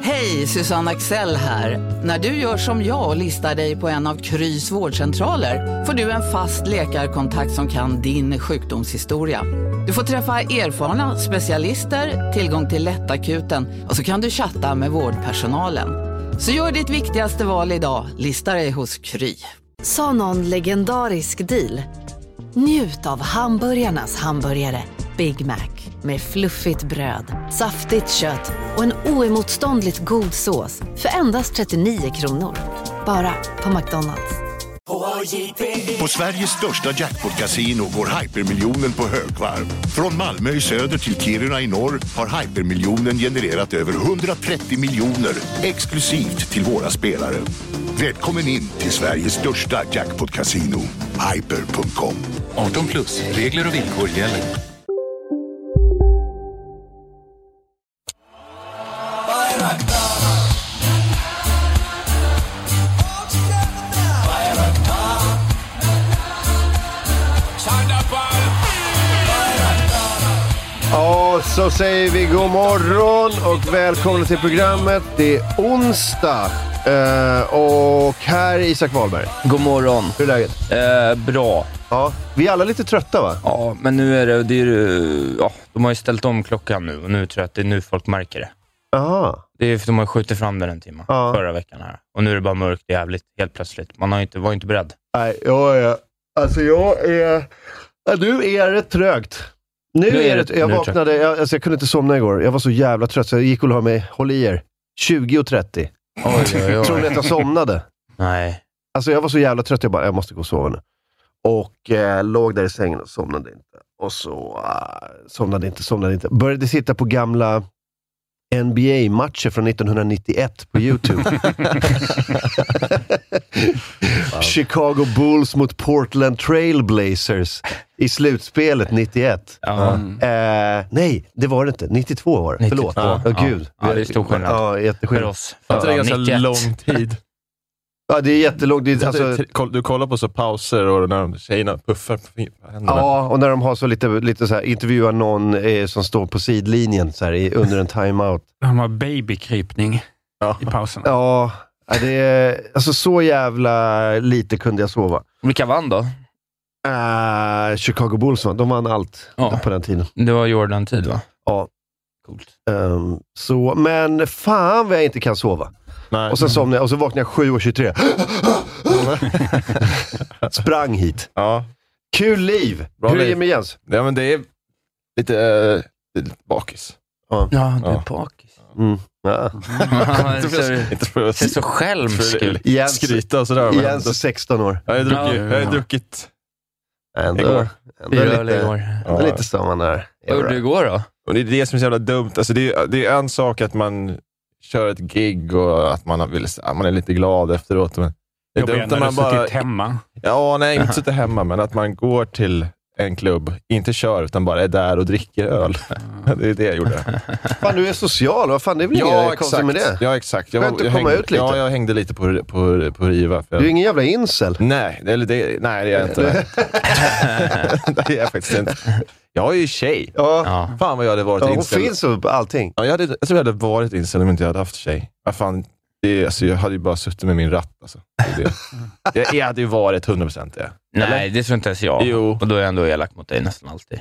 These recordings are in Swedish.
Hej, Susanne Axel här. När du gör som jag och listar dig på en av Krys vårdcentraler får du en fast läkarkontakt som kan din sjukdomshistoria. Du får träffa erfarna specialister, tillgång till lättakuten och så kan du chatta med vårdpersonalen. Så gör ditt viktigaste val idag, lista dig hos Kry. Sa någon legendarisk deal? Njut av hamburgarnas hamburgare Big Mac med fluffigt bröd, saftigt kött och en oemotståndligt god sås för endast 39 kronor. Bara på McDonald's. På Sveriges största jackpot-casino går hypermiljonen på högvarv. Från Malmö i söder till Kiruna i norr har hypermiljonen genererat över 130 miljoner exklusivt till våra spelare. Välkommen in till Sveriges största jackpot-casino, hyper.com. 18 plus, regler och villkor gäller. Ja, så säger vi god morgon och välkomna till programmet. Det är onsdag och här är Isak Wahlberg. God morgon. Hur är läget? Bra. Ja, vi är alla lite trötta va? Ja, men nu är det de har ju ställt om klockan nu och nu tror jag att det är nu folk märker det. Aha. Det är för de har skjutit fram den en timme förra veckan här. Och nu är det bara mörkt jävligt helt plötsligt. Man var inte beredd. Nej, nu är det trögt. Nu är det, jag vaknade, jag kunde inte somna igår. Jag var så jävla trött så jag gick och la mig, håll i er, 20:30. Oj. Tror ni att jag somnade? Nej. Alltså jag var så jävla trött, jag måste gå och sova nu. Och låg där i sängen och somnade inte. Och så somnade inte. Började sitta på gamla NBA-matcher från 1991 på YouTube. Chicago Bulls mot Portland Trail Blazers i slutspelet 91. Nej, det var det inte. 92 år. 92. Förlåt. Gud. Ja, det är stor skillnad. Ja, jätteskillnad. För oss. Det är ganska 91. Lång tid. Ja, det är jättelångt. Alltså, du kollar på så pauser och när tjejerna puffar på händerna. Ja, och när de har så lite så här, intervjuar någon som står på sidlinjen så här, under en timeout. De har babykrypning i pausen. Ja, det är alltså så jävla lite kunde jag sova. Vilka vann då? Chicago Bulls vann. De vann allt på den tiden. Det var Jordan-tid va? Ja. Coolt. Så, men fan vad jag inte kan sova. Nej. Och sen somnade jag och så vaknade jag 7:23. Sprang hit. Ja. Kul liv. Bra Hur är liv. det med Jens? Ja, men det är lite bakis. Ja, du är bakis. Ja. Inte för att ser så själmsk ut. skryta och sådär. Jens är 16 år. Jag har druckit Ändå lite samma där. Vad gjorde du igår då? Och det är det som är så jävla dumt. Alltså det är en sak att man kör ett gig och att man är lite glad efteråt. Men det är dumt när man bara suttit hemma. Ja, nej, inte suttit hemma, men att man går till en klubb, inte kör utan bara är där och dricker öl. Det är det jag gjorde. Fan, du är social. Vad fan, det är väl inget konstigt med det? Ja, exakt. Jag komma ut lite. Ja, jag hängde lite på Riva. Du är ingen jävla incel. Nej, det är jag inte. Det är jag faktiskt inte. Jag är ju tjej. Ja. Fan vad jag hade varit incel. Hon finns på allting. Ja, jag tror jag hade varit incel om inte jag hade haft tjej. Fan, jag hade ju bara suttit med min ratt. Alltså. Jag hade ju varit 100% det. Nej, det tror inte ens jag. Jo. Och då är jag ändå elak mot dig nästan alltid.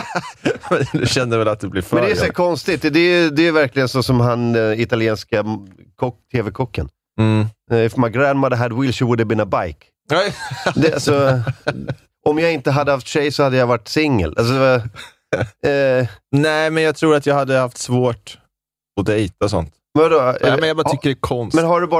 Du kände väl att det blir för... Men det är så konstigt. Det är verkligen så som han italienska tv-kocken. If my grandmother had wheels, she would have been a bike. Alltså, om jag inte hade haft tjej så hade jag varit singel. Alltså, nej, men jag tror att jag hade haft svårt att dejta och sånt. Vadå? Men jag bara tycker det är konstigt. Men har du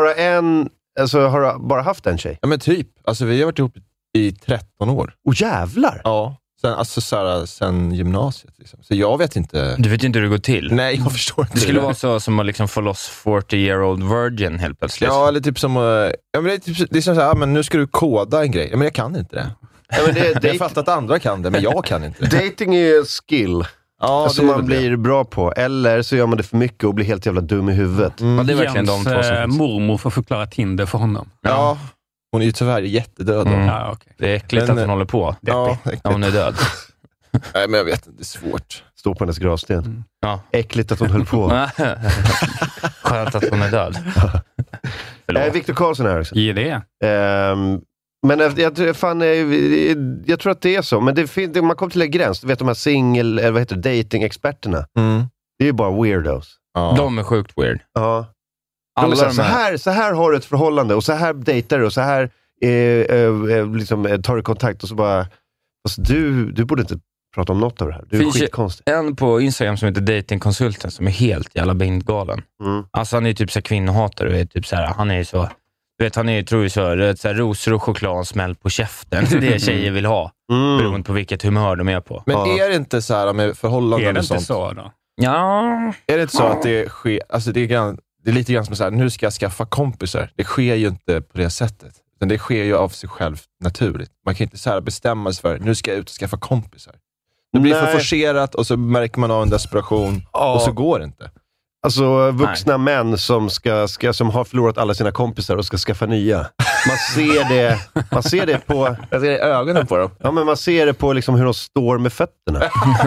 bara haft en tjej? Ja, men typ. Alltså vi har varit ihop i 13 år. Jävlar! Ja. Sen gymnasiet liksom. Så jag vet inte. Du vet inte hur det går till. Nej, jag förstår inte. Det skulle vara så som att liksom få loss 40-year-old virgin helt plötsligt. Ja, eller typ som men det är som så här, men nu ska du koda en grej. Men jag kan inte det. Ja, men jag fattar att andra kan det, men jag kan inte det. Dating är en skill. Ja, som man blir bra på. Eller så gör man det för mycket och blir helt jävla dum i huvudet. Ja, det är verkligen de två som mormor får förklara Tinder för honom. Ja. Hon är ju tyvärr jättedöd. Ja, okay. Det är äckligt att hon håller på. Ja, när hon är död. Nej, men jag vet inte, det är svårt. Stå på hennes gravsten. Ja. Äckligt att hon höll på. Skönt att hon är död. Viktor Karlsson här också. Ja, det. Men jag tror att det är så. Men man kommer till en gräns. Du vet de här dating-experterna. Det är ju bara weirdos. Ja. De är sjukt weird. Ja. Så här har du ett förhållande och så här dejtar du och så här liksom, tar du kontakt och så bara du borde inte prata om något av det här. Du är skitkonstig. En på Instagram som heter Datingkonsulten som är helt jävla bindgalen. Alltså han är typ så kvinnohatare, du vet, typ så här, han är så, du vet, han är tror ju så här, rosor och choklad smäll på käften. Det är det tjejer vill ha. Beroende på vilket humör de är på. Men är det inte så här med förhållanden och sånt? Är det inte så då? Ja. Är det inte så att det sker, alltså det är lite grann som så här, nu ska jag skaffa kompisar. Det sker ju inte på det sättet. Utan det sker ju av sig själv naturligt. Man kan inte så här bestämma sig för, nu ska jag ut och skaffa kompisar. Det blir för forcerat och så märker man av en desperation och så går det inte. Alltså vuxna män som har förlorat alla sina kompisar och ska skaffa nya. Man ser det på... Jag ser det i ögonen på dem. Ja, men man ser det på liksom hur de står med fötterna.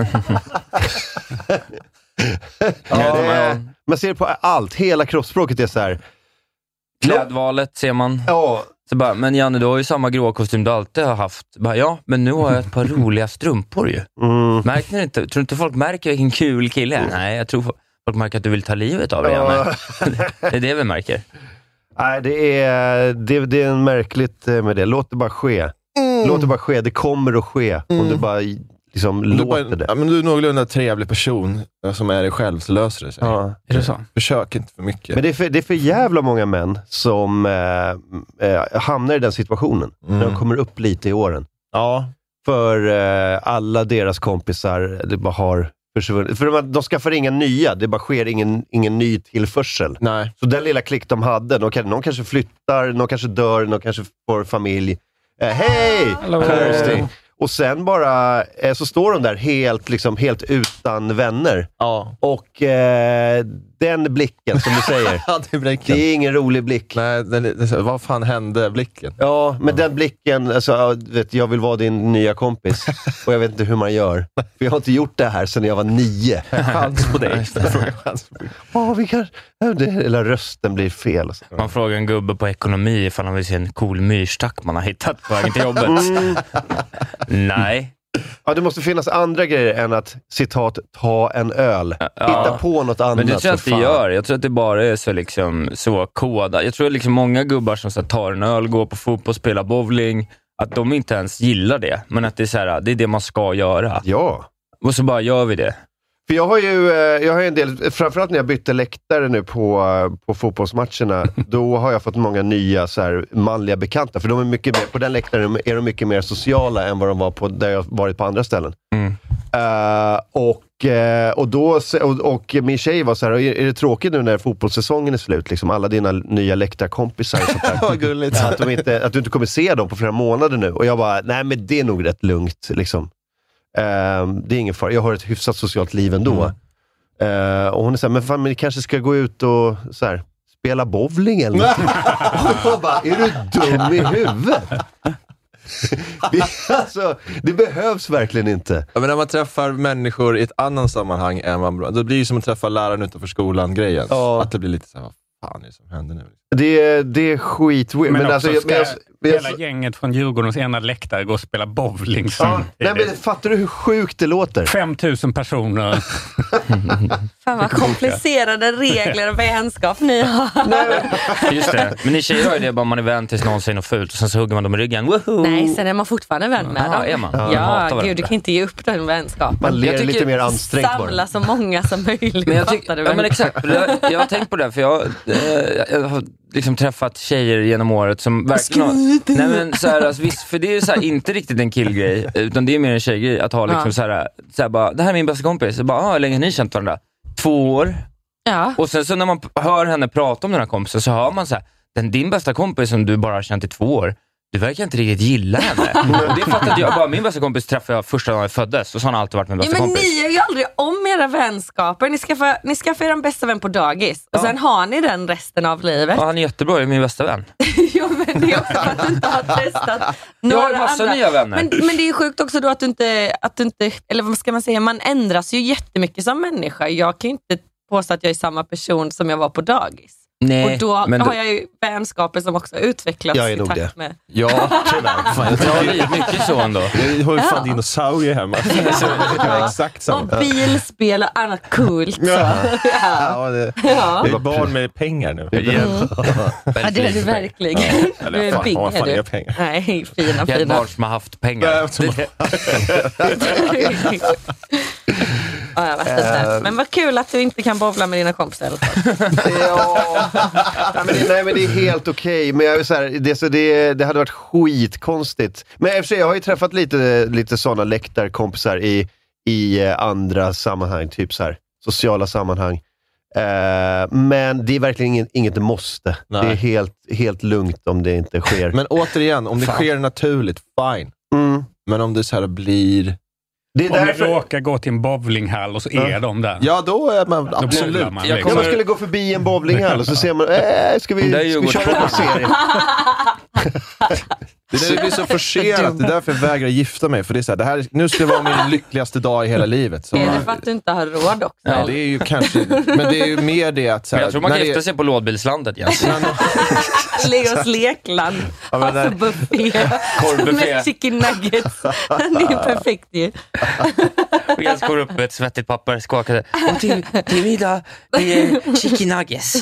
Man ser det på allt. Hela kroppsspråket är så här. Klädvalet ser man. Ja. Så bara, men Janne, du har ju samma gråa kostym du alltid har haft. Bara, ja, men nu har jag ett par roliga strumpor ju. Märker ni inte? Tror inte folk märker vilken kul kille är? Nej, jag tror folk märker att du vill ta livet av dig, Janne. Det är det vi märker. Nej, det är märkligt med det. Låt det bara ske. Låt det bara ske. Det kommer att ske. Om du bara liksom låter det. Ja, men du är någorlunda trevlig person som är dig själv, så löser det sig. Ja. Är det så? Försök inte för mycket. Men det är för jävla många män som hamnar i den situationen. När de kommer upp lite i åren. Ja. För alla deras kompisar det bara har försvunnit. För de skaffar inga nya. Det bara sker ingen ny tillförsel. Nej. Så den lilla klick de hade, någon kanske flyttar, någon kanske dör, någon kanske får familj. Hej! Kirsty! Och sen bara så står de där helt utan vänner. Ja. Och den blicken som du säger. Ja, det är ingen rolig blick. Nej, vad fan hände blicken? Ja, men den blicken, alltså, jag vill vara din nya kompis. Och jag vet inte hur man gör. För jag har inte gjort det här sedan jag var 9. Chans på dig. Eller rösten blir fel. Man frågar en gubbe på ekonomi ifall han vill se en cool myrstack man har hittat på vägen till jobbet. Nej. Ja, det måste finnas andra grejer än att, citat, ta en öl. Hitta på något annat. Men det tror jag att det gör. Jag tror att det bara är så, liksom, så koda. Jag tror liksom många gubbar som så här, tar en öl, går på fotboll, spelar bowling, att de inte ens gillar det. Men att det är, så här, det är det man ska göra. Ja. Och så bara gör vi det. För jag har en del, framförallt när jag bytte läktare nu på fotbollsmatcherna, då har jag fått många nya så här, manliga bekanta. För de är mycket mer, på den läktaren är de mycket mer sociala än vad de var på där jag varit på andra ställen. Och min tjej var så här, är det tråkigt nu när fotbollssäsongen är slut? Liksom, alla dina nya läktarkompisar och sånt där. Vad gulligt. Att du inte kommer se dem på flera månader nu. Och jag bara, nej men det är nog rätt lugnt liksom. Det är ingen fara. Jag har ett hyfsat socialt liv ändå. Och hon är så här, men fan, men ni kanske ska gå ut och så här, spela bowling eller något. Och jag bara, är du dum i huvudet? Det behövs verkligen inte. Ja, men när man träffar människor i ett annat sammanhang än man, då blir det som att träffa läraren utanför skolan grejen. Ja. Att det blir lite så här, vad fan är det som händer nu? Det är skitweird. Men också ska hela gänget från Djurgårdens ena läktare gå och spela bowling. Nej, men fattar du hur sjukt det låter? 5000 personer. Fan vad komplicerade regler och vänskap ni har. Just det. Men ni tjejer har ju det bara man är vän tills någon säger något fult och sen så hugger man dem i ryggen. Woohoo! Nej, sen är man fortfarande vän med dem. Är man? Ja, gud, du kan inte ge upp den vänskapen. Man ler lite mer ansträngt bara. Samla så många som möjligt. Men men exakt. Jag har tänkt på det, för jag har liksom träffat tjejer genom året som verkligen har... Nej, men så här, alltså, visst, för det är ju så här, inte riktigt en killgrej, utan det är mer en tjejgrej att ha liksom så här bara, det här är min bästa kompis. Så bara, hur länge har ni känt varandra? 2 år. Ja. Och sen så när man hör henne prata om den här kompisen så hör man så här, din bästa kompis som du bara har känt i 2 år, du verkar inte riktigt gilla henne. Och det fattade jag bara, min bästa kompis träffade jag första dagen jag föddes, och så har han alltid varit min bästa kompis. Men ni är ju aldrig om era vänskaper. Ni skaffar er en bästa vän på dagis. Och sen har ni den resten av livet. Ja, han är jättebra, jag är min bästa vän. Ja, men det är också för att du inte har testat några jag har massa andra nya vänner. Men det är sjukt också då att du inte, eller vad ska man säga, man ändras ju jättemycket som människa. Jag kan ju inte påstå att jag är samma person som jag var på dagis. Nej, och då men har jag ju vänskaper som också har utvecklats Jag är i nog takt det. med... Ja, tyvärr. Fan, det är mycket så ändå. jag har ju fan dinosaurier hemma. Exakt samma. Och bilspel och annat coolt. Så. Ja, det är barn med pengar nu. Ja, det är du verkligen. Du är big, vad fan är är du? pengar? Nej, fina. Jag är ett barn som har haft pengar. Ja, jag vet inte. Men vad kul att du inte kan bowla med dina kompisar. Nej, men det är helt okej. Men jag vill säga, det hade varit skitkonstigt. Men i och för sig, jag har ju träffat lite sådana läktarkompisar i andra sammanhang, typ så här sociala sammanhang. Men det är verkligen inget måste. Nej. Det är helt lugnt om det inte sker. Men återigen, om det sker naturligt, fine. Men om det så här blir... Det är om därför... du råkar gå till en bowlinghall och så är de där. Ja, då är man absolut. Man skulle gå förbi en bowlinghall och så ser man, ska vi köra en serie? Det blir så forcerat. Det är därför jag vägrar gifta mig. För det är så här, nu ska det vara min lyckligaste dag i hela livet. Så är det för att du inte har råd också? Ja, det är ju kanske... Men det är ju mer det att... Så här, jag tror man kan gifta sig på lådbilslandet egentligen. Leos lekland. Alltså buffé. Med chicken nuggets. Det är perfekt ju. Och jag skor upp ett svettigt papper, skakade. Och till middag, det är chicken nuggets.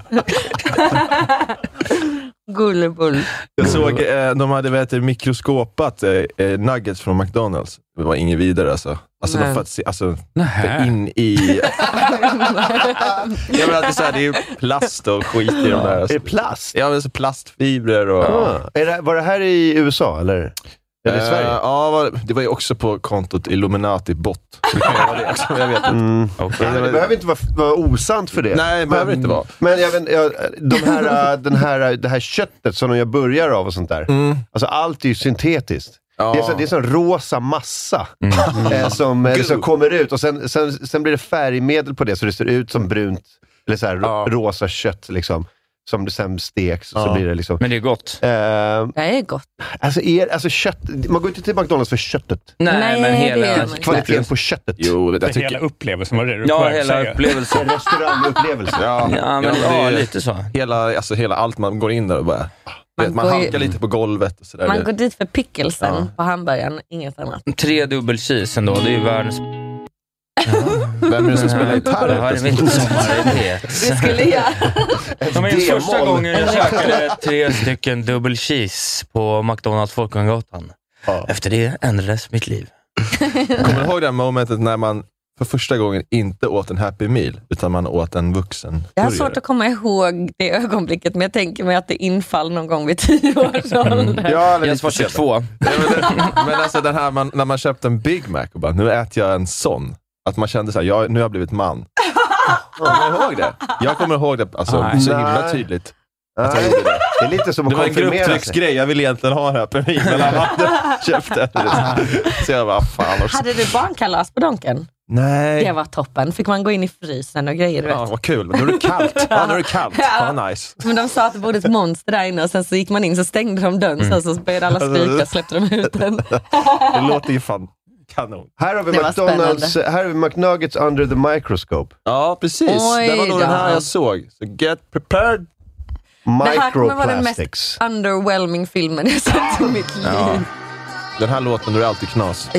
Gullebull. Jag såg, de hade mikroskopat nuggets från McDonald's. Det var inget vidare alltså. Alltså de för att se, för in i... Jag menar, det är ju plast och skit i de där. Alltså. Är det plast? Ja, men så plastfibrer och... Var det här i USA eller? Eller i Sverige? Ja, det var ju också på kontot Illuminati bot. Det kan vara det också, jag vet inte. Okay. Det behöver inte vara osant för det. Nej, det behöver inte vara. Men det här köttet som de gör burgare av och sånt där. Alltså allt är ju syntetiskt. Ja. Det är sån rosa massa som kommer ut och sen blir det färgmedel på det så det ser ut som brunt eller så här rosa kött liksom. Som det sen steks så blir det liksom... Men det är gott. Det är gott. Alltså kött... Man går inte till McDonald's för köttet. Nej, men hela... Kvaliteten på köttet. Jo, jag tycker... Hela upplevelsen var det du hela upplevelsen. Restaurangupplevelse. Ja, lite så. Hela allt man går in där och bara... Man halkar lite på golvet och sådär. Man går dit för pickelsen på hamburgaren, inget annat. 3 dubbel cheese ändå, det är ju världens... Vem är det som spelar gitarr? Det här är mitt sommarrepet. Det skulle jag. Det var första gången jag käkade 3 stycken dubbel cheese på McDonald's Folkungagatan. Efter det ändrades mitt liv. Kommer du ihåg det här momentet när man för första gången inte åt en Happy Meal utan man åt en vuxen Jag har svårt att komma ihåg det ögonblicket, men jag tänker mig att det infall någon gång vid 10 års ålder. Ja, jag var 22. Men alltså den här, när man köpte en Big Mac och bara, nu äter jag en sån. Att man kände så här, nu har jag blivit man. Kommer du ihåg det? Jag kommer ihåg det så himla tydligt. Att jag gjorde det. Det är lite som att det var en grupptrycksgrej. Jag ville egentligen ha det här på mig, men alla köpte det. Så jag bara, fan. Hade du barnkalas på Donken? Nej. Det var toppen. Fick man gå in i frysen och grejer, du vet. Ja, vad kul. Men då är det kallt. Ja, då är det kallt. Ja, nice. Men de sa att det bodde ett monster där inne och sen så gick man in så stängde de dörren sen så började alla skrika och släppte de ut den. Det låter ju fan kanon. Här har vi McDonald's, här har vi McNuggets under the microscope. Ja, precis. Det var nog den här jag såg. Så get prepared. Det här kommer vara den mest underwhelming filmen jag sett i mitt liv. Ja. Den här låten, då är alltid knas.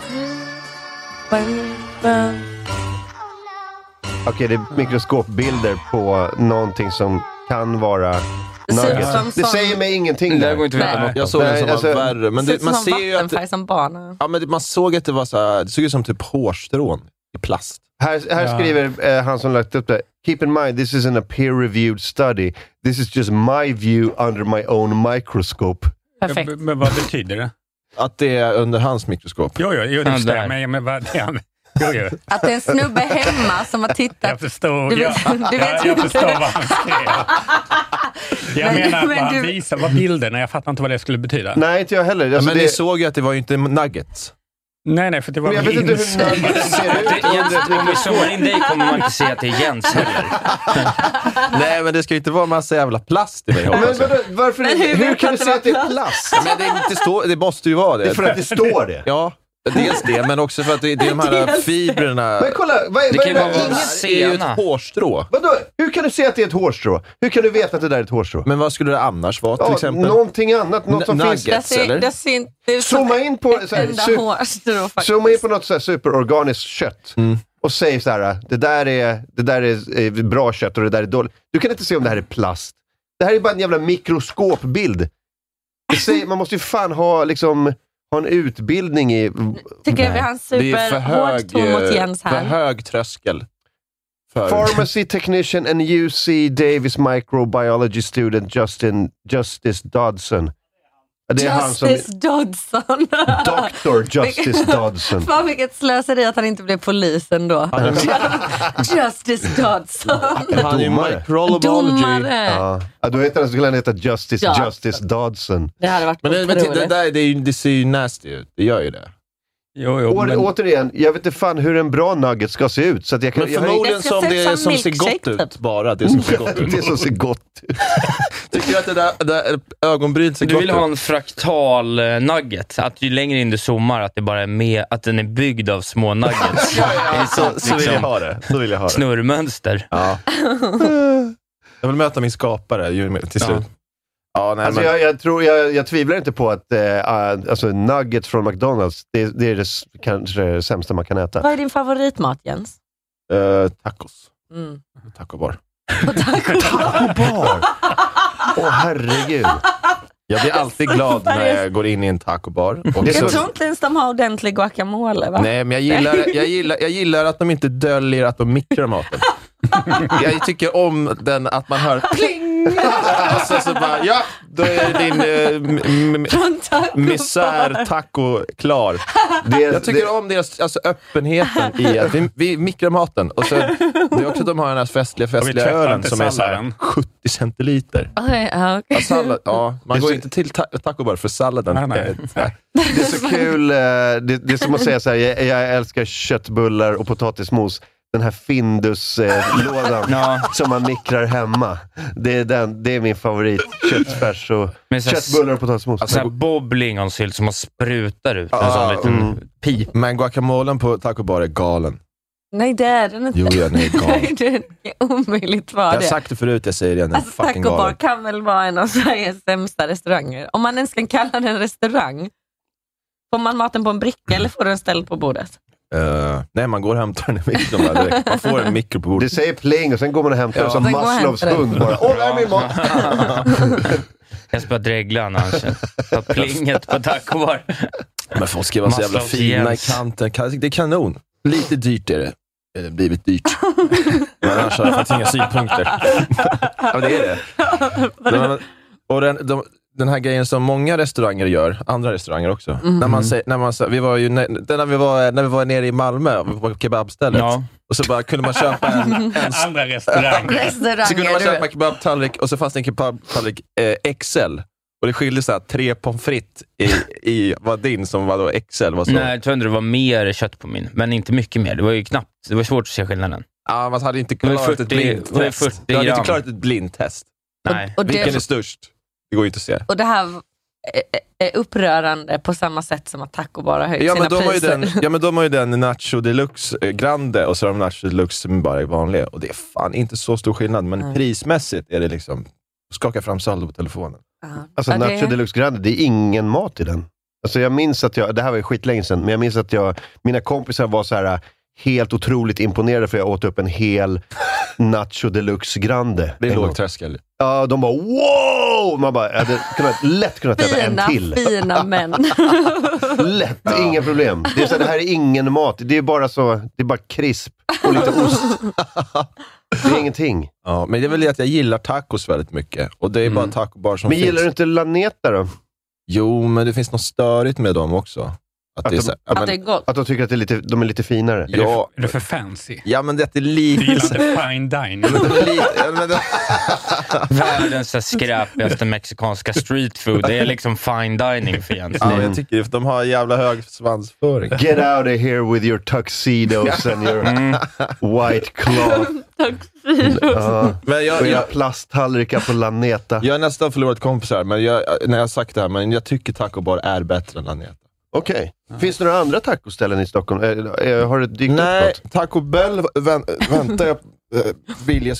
Okej, det är mikroskopbilder på någonting som kan vara nuggets. Det säger mig ingenting där. Det går inte att veta något. Jag såg den som var värre. Men det, man ser ju att som barn. Ja, men man såg att det var så här, det såg ut som typ hårstrån i plast. Här skriver han som lagt upp det. Keep in mind, this isn't a peer-reviewed study. This is just my view under my own microscope. Perfekt. Men vad betyder det? Att det är under hans mikroskop. Jo, det stämmer. Men vad det är... Jo. Att det är en snubbe hemma som har tittat. Jag förstår. Jag förstår vad han skrev. Jag menar att han visar vad bilderna. Jag fattar inte vad det skulle betyda. Nej, inte jag heller. Alltså men ni såg ju att det var ju inte nuggets. Nej, för det var... Men jag vet inte hur nuggets ser ut. Om vi zoomar in dig kommer man inte se att det är Jens heller. Nej, men det ska ju inte vara massa jävla plast i mig. Men varför? Hur kan du säga att det är plast? Men det måste ju vara det. Det är för att det står det. Ja. Dels det, men också för att det är de här fibrerna. Men kolla, det kan ju vara det är ju ett hårstrå. Vadå? Hur kan du se att det är ett hårstrå? Hur kan du veta att det där är ett hårstrå? Men vad skulle det annars vara till exempel? Någonting annat, något som nuggets, finns. eller? Zooma in på zooma in på något så här superorganiskt kött. Och säg så här, det där är bra kött och det där är dåligt. Du kan inte se om det här är plast. Det här är bara en jävla mikroskopbild. Man måste ju fan ha en utbildning i... Tycker jag vi har en superhård ton mot Jens här. För hög tröskel. Pharmacy technician and UC Davis microbiology student Justice Dodson. Det är Justice Dodson. Dr. Justice Dodson. Fan vilket slöseri att han inte blev polisen då. Justice Dodson. Han är domare. Ja, då skulle han heta Justice Dodson. Det hade varit men det ser ju nasty ut. Det gör ju det. Återigen, jag vet inte fan hur en bra nugget ska se ut. Så att jag kan, men förmodligen som det som ser gott ut. Bara det som ser gott ut. Det som ser gott ut. Tycker du att det där ögonbryn ser gott ut? Du vill ha en fraktal nugget. Att ju längre in du zoomar att det bara är med, att den är byggd av små nuggets. Så vill jag ha det. Snurrmönster. Ja. Jag vill möta min skapare till slut. Ja, nej, alltså jag tvivlar inte på att nuggets från McDonald's det är kanske det sämsta man kan äta. Vad är din favoritmat, Jens? Tacos. Taco bar. Taco bar? Åh, herregud. Jag blir alltid glad när jag går in i en taco bar. Jag tror inte ens de har ordentlig guacamole, va? Nej, men jag gillar att de inte döljer att de mikrar maten. Jag tycker om att man hör pling! Och så bara, då är din misär taco klar. Jag tycker om deras öppenheten i att vi mikrar maten. Och så, det är också att de har den här festliga ölen som är så här 70 centiliter. Okay. Sallad, man går inte till taco bar för salladen. Nej. Det är så kul. Det är som att säga så här, jag älskar köttbullar och potatismos. Den här Findus-lådan som man mikrar hemma. Det är min favorit. Köttfärs och köttbullar och potatismos. Alltså Bob Lingonsylt som man sprutar ut en sån liten pip. Men guacamolen på taco bar är galen. Nej, det är den inte. Jo, den är galen. Det är omöjligt vara det. Jag har sagt det förut, jag säger det igen. Alltså, taco bar kan väl vara en av Sveriges sämsta restauranger. Om man ens kan kalla den en restaurang. Får man maten på en bricka eller får den ställd på bordet? Nej, man går och hämtar den i mikron direkt. Man får en mikro på bordet. Det säger pling och sen går man och hämtar som Maslows hund bara. Det är min mat! Jag ska bara dregla annars. Ta plinget på taco bar. Men folk ska vara så jävla fina i kanten. Det är kanon. Lite dyrt är det. Det har blivit dyrt. Men annars har jag faktiskt inga synpunkter. Ja, det är det. Och den här grejen som många restauranger gör, andra restauranger också. När vi var nere i Malmö på kebabstället. Och så bara kunde man köpa en andra restauranger. Så kunde man köpa en kebabtallrik och så fanns det en kebabtallrik XL. Och det skilde så här 3 pommes frites i vad din som var då XL var så. Nej, jag tror inte det var mer kött på min, men inte mycket mer. Det var ju knappt, det var svårt att se skillnaden. Ja, man hade inte klarat ett blindtest. Du hade inte klarat ett blindtest. Nej. Vilken är störst? Det går ju inte att se. Och det här är upprörande på samma sätt som att taco bara höjt sina priser. Men de har ju den Nacho Deluxe Grande och så har de Nacho Deluxe som bara är vanliga. Och det är fan inte så stor skillnad, men prismässigt är det liksom skaka fram saldo på telefonen. Alltså Nacho Deluxe Grande, det är ingen mat i den. Alltså jag minns att det här var ju skitlänge sedan, men jag minns att mina kompisar var så här helt otroligt imponerade för jag åt upp en hel Nacho Deluxe Grande. Det är låg tröskel. Ja, de bara wow! Man bara, jag hade lätt kunnat äta en till. Fina män. Lätt, inga problem. Det är så, det här är ingen mat. Det är bara krisp och lite ost. Det är ingenting. Ja, men det är väl det att jag gillar tacos väldigt mycket. Och det är bara tacobar som men finns. Men gillar du inte Laneta då? Jo, men det finns något störigt med dem också. Att det är gott. Att de tycker att de är lite finare. Ja. Är det för fancy? Ja, men det är lite... Du gillar fine dining. Världens skräpigaste mexikanska street food. Det är liksom fine dining för Jens. Ja, jag tycker att de har jävla hög svansföring. Get out of here with your tuxedos and your white cloth. Och era plasttallrikar på Laneta. Jag har nästan förlorat kompisar, men när jag har sagt det här, men jag tycker taco bar är bättre än Laneta. Okej. Finns det några andra tacoställen i Stockholm? Har det dykt upp Nej, något? Taco Bell väntar jag vilja.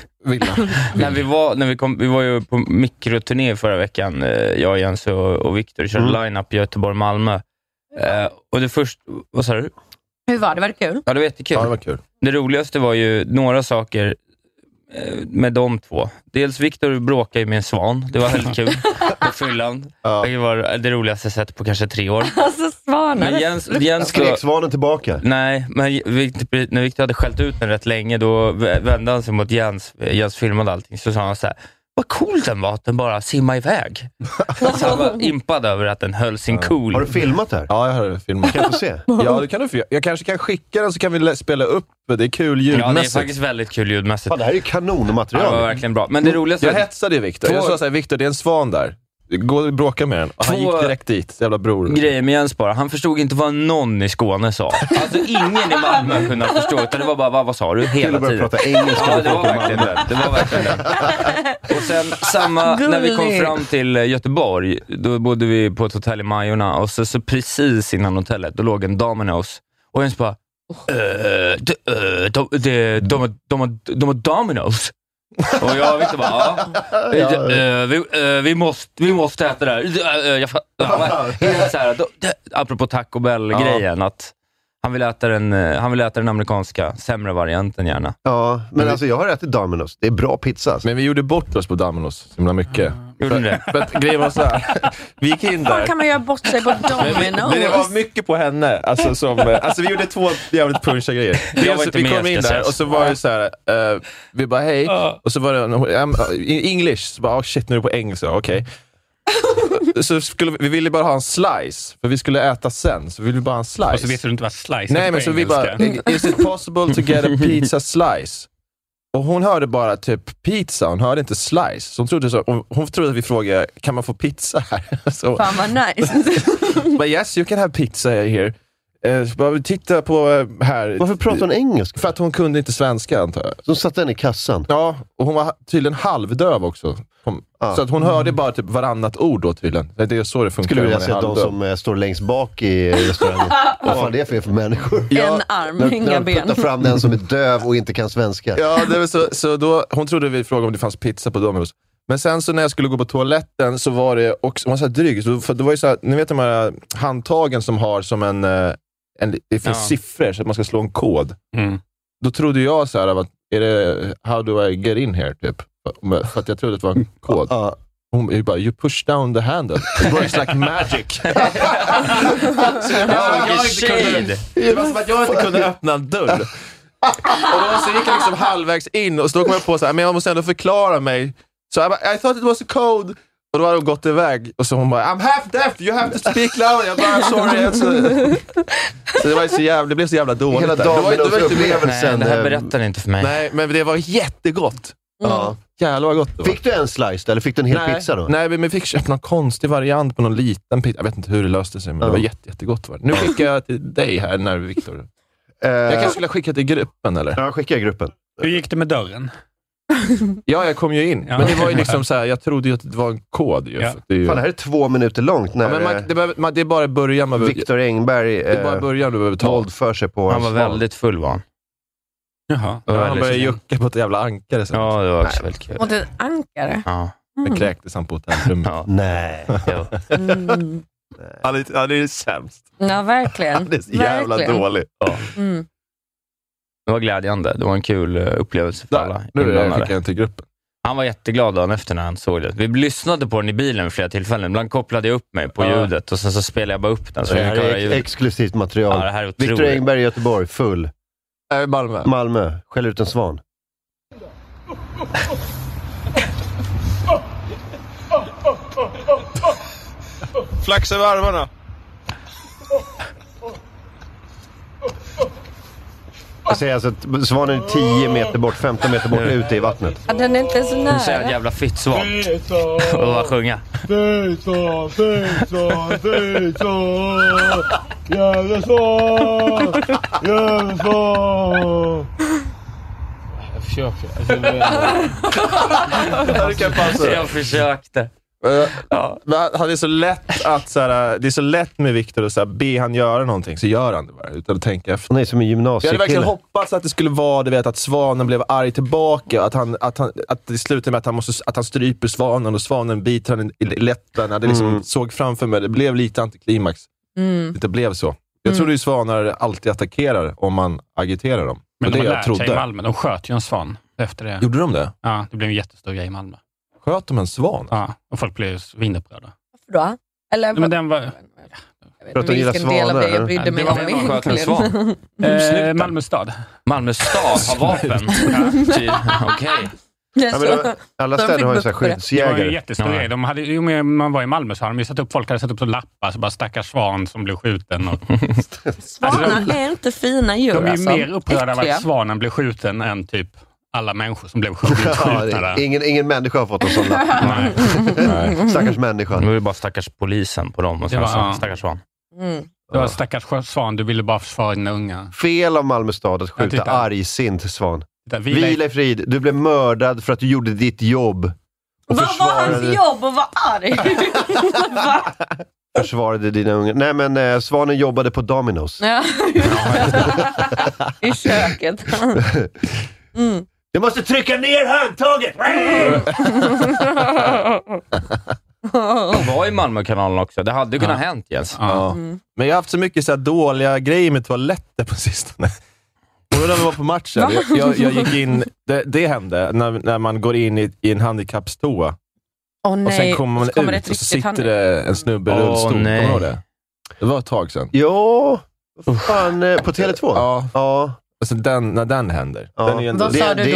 Vi var ju på mikroturné förra veckan, jag, Jens och Victor körde line-up i Göteborg, Malmö. Och det först, vad sa du? Hur var det? Var det kul? Ja, det var jättekul. Ja, det var kul. Det roligaste var ju några saker med de två. Dels Victor bråkade ju med en svan. Det var väldigt kul på fyllan. Det var det roligaste sättet på kanske 3 år. Alltså svanen. Men Jens skrek svanen tillbaka? Nej, men när Victor hade skällt ut den rätt länge, då vände han sig mot Jens. Jens filmade allting, så sa han så här: vad cool den var att den bara simma iväg. Så han var impad över att den höll sin cool. Har du filmat det här? Ja, jag har filmat. Kan jag få se? Ja, det kan du få. Jag kanske kan skicka den så kan vi spela upp. Det är kul ljudmässigt. Ja, det är faktiskt väldigt kul ljudmässigt. Fan, det här är ju kanonmaterial. Ja, det var verkligen bra. Men det roligaste... Jag hetsade Victor. Jag sa såhär, Victor, det är en svan där. Gå och bråka med den. Och han gick direkt dit, jävla bror. Grejer med Jens bara. Han förstod inte vad någon i Skåne sa. Alltså ingen i Malmö kunde förstå, utan det var bara, vad sa du hela tiden? Prata engelska. Ja, det var verkligen det. Det var verkligen det. Och sen när vi kom fram till Göteborg, då bodde vi på ett hotell i Majorna, och så precis innan hotellet, då låg en Domino's. Och Jens bara, de har Domino's. Och jag vet inte bara, vi måste äta det här. Helt så här, apropå Taco Bell-grejen, att han vill äta den amerikanska sämre varianten gärna. Ja, men alltså jag har ätit Domino's. Det är bra pizza. Alltså. Men vi gjorde bort oss på Domino's så himla mycket. Gjorde det? För grejen var så här, vi gick in där. Kan man göra bort sig på Domino's? Men det var mycket på henne. Alltså vi gjorde 2 jävligt puncha grejer. Vi kom in där och så var det så här, vi bara hej. Och så var det English. Så bara, shit, nu är det på engelska. Okej. Så vi ville bara ha en slice. För vi skulle äta sen. Så vi ville bara ha en slice. Och så visste du inte vad slice. Nej, men så vi bara, is it possible to get a pizza slice? Och hon hörde bara typ pizza, hon hörde inte slice. Så hon trodde att vi frågade, kan man få pizza här? Så, fan vad nice. but yes, you can have pizza here. Bara titta på här. Varför pratar hon engelska? För att hon kunde inte svenska, antar jag. Så satt den i kassan. Ja, och hon var tydligen halvdöv också. Så att hon hörde bara typ varannat ord då tydligen. Det är så det funkar. Skulle du vilja se att de som står längst bak i restaurangen, vad fan det är för människor? En arm, inga ben. Puttar fram den som är döv och inte kan svenska. Ja, det var så då, hon trodde vi frågade om det fanns pizza på Domino's. Men sen så när jag skulle gå på toaletten så var det också, man var så här dryg. För det var ju så här, ni vet de här handtagen som har som det finns siffror så att man ska slå en kod. Då trodde jag så här att, är det how do I get in here typ? För att jag trodde att det var en kod. Hon bara, you push down the handle. It works like magic. Det var som att jag inte kunde öppna en dörr. Och då så gick jag liksom halvvägs in och så kom jag på så här, men jag måste ändå förklara mig. Så jag bara, I thought it was a code. Och då hade hon gått iväg. Och så hon bara, I'm half deaf, you have to speak loud. Jag bara, sorry. Så det var det blev så jävla dåligt. Hela Domino's-upplevelsen. Det här berättade inte för mig. Nej, men det var jättegott. Ja, jävlar vad gott det var. Fick du en slice eller fick du en hel pizza då? Nej, men vi fick köpa någon konstig variant på någon liten pizza. Jag vet inte hur det löste sig, men det var jättegott. Nu skickar jag till dig här, när Victor. Jag kanske skulle skicka till gruppen, eller? Ja, skicka i gruppen. Hur gick det med dörren? Ja, jag kom ju in. Men det var ju liksom så här, jag trodde ju att det var en kod ju. Ja. Fan, det här är 2 minuter långt. När det är bara början med Victor Engberg det är bara början du behöver ta för sig på. Han var väldigt full, var han. Jaha. Han började jucka på ett jävla ankare sen. Ja, det var också väldigt kul. Mot ett ankare? Ja. Det kräktes han på hotellrummet. Nej. Han är sämst. Ja, verkligen. Han är så jävla dålig. Ja. Det var glädjande. Det var en kul upplevelse för alla. Nu skickar jag till gruppen. Han var jätteglad dagen efter när han såg det. Vi lyssnade på den i bilen flera tillfällen. Ibland kopplade jag upp mig på ljudet och sen så spelade jag bara upp den. Så det här är exklusivt material. Ja, det här är Victor Engberg i Göteborg, full. Malmö, skäll ut en svan. Flaxa över armarna. Jag säger alltså att svanen är 10 meter bort, 15 meter bort ute i vattnet. Ja, den är inte så nära. Nu säger jag en jävla fittsvan. Och bara sjunga. Jävla svan. Jag försökte. Han är så lätt att det är så lätt med Viktor att så be han göra någonting, så gör han det bara utan att tänka efter. Han är som en gymnasiekille. Jag hade verkligen hoppats att det skulle vara att Svanen blev arg tillbaka, att det slutar med att han stryper Svanen och Svanen biter han i läppen. Det liksom såg framför mig, det blev lite antiklimax. Det blev så. Jag tror ju svanar alltid attackerar om man agiterar dem. Men det de har jag lärt sig i Malmö. De sköt ju en svan efter det. Gjorde de det? Ja, det blev en jättestor grej i Malmö. Sköt de en svan? Ja, och folk blev svinupprörda. Varför då? Eller, men den var... För att de gillar svanar? Jag brydde mig om min sköt en svan. Malmö stad. Malmö stad har vapen. Okej. Alla städer har ju så här skyddsjägare. Det var en jättestor grej. De hade, man var i Malmö så hade de ju satt upp, folk hade satt upp så lappar, så bara stackars svan som blev skjuten. Och... Svanar är inte fina djur. De är ju mer upprörda av att svanen blev skjuten än typ alla människor som blev skjutna. Ingen människa har fått en sån lapp. Nej. Stackars människa. Det var ju bara stackars polisen på dem och sen stackars svan. Det var stackars svan, du ville bara försvara dina unga. Fel av Malmö stad att skjuta argsint svan. Vila i frid, du blev mördad för att du gjorde ditt jobb. Vad var hans jobb och var arg? Försvarade dina unga. Nej men svanen jobbade på Domino's. Ja. I köket. Jag måste trycka ner handtaget. Det var i Malmökanalen också. Det hade kunnat hänt, Jens. Men jag har haft så mycket så här dåliga grejer med toaletter på sistone. Och när vi var på matchen, jag gick in, det hände när man går in i en handikappstoa. Och sen kommer man ut och så sitter det en snubbe i rullstol. Kommer du ihåg det? Det var ett tag sedan. Ja, fan, på Tele2. Ja. Alltså när den händer. Ja. Den är ändå, vad sa du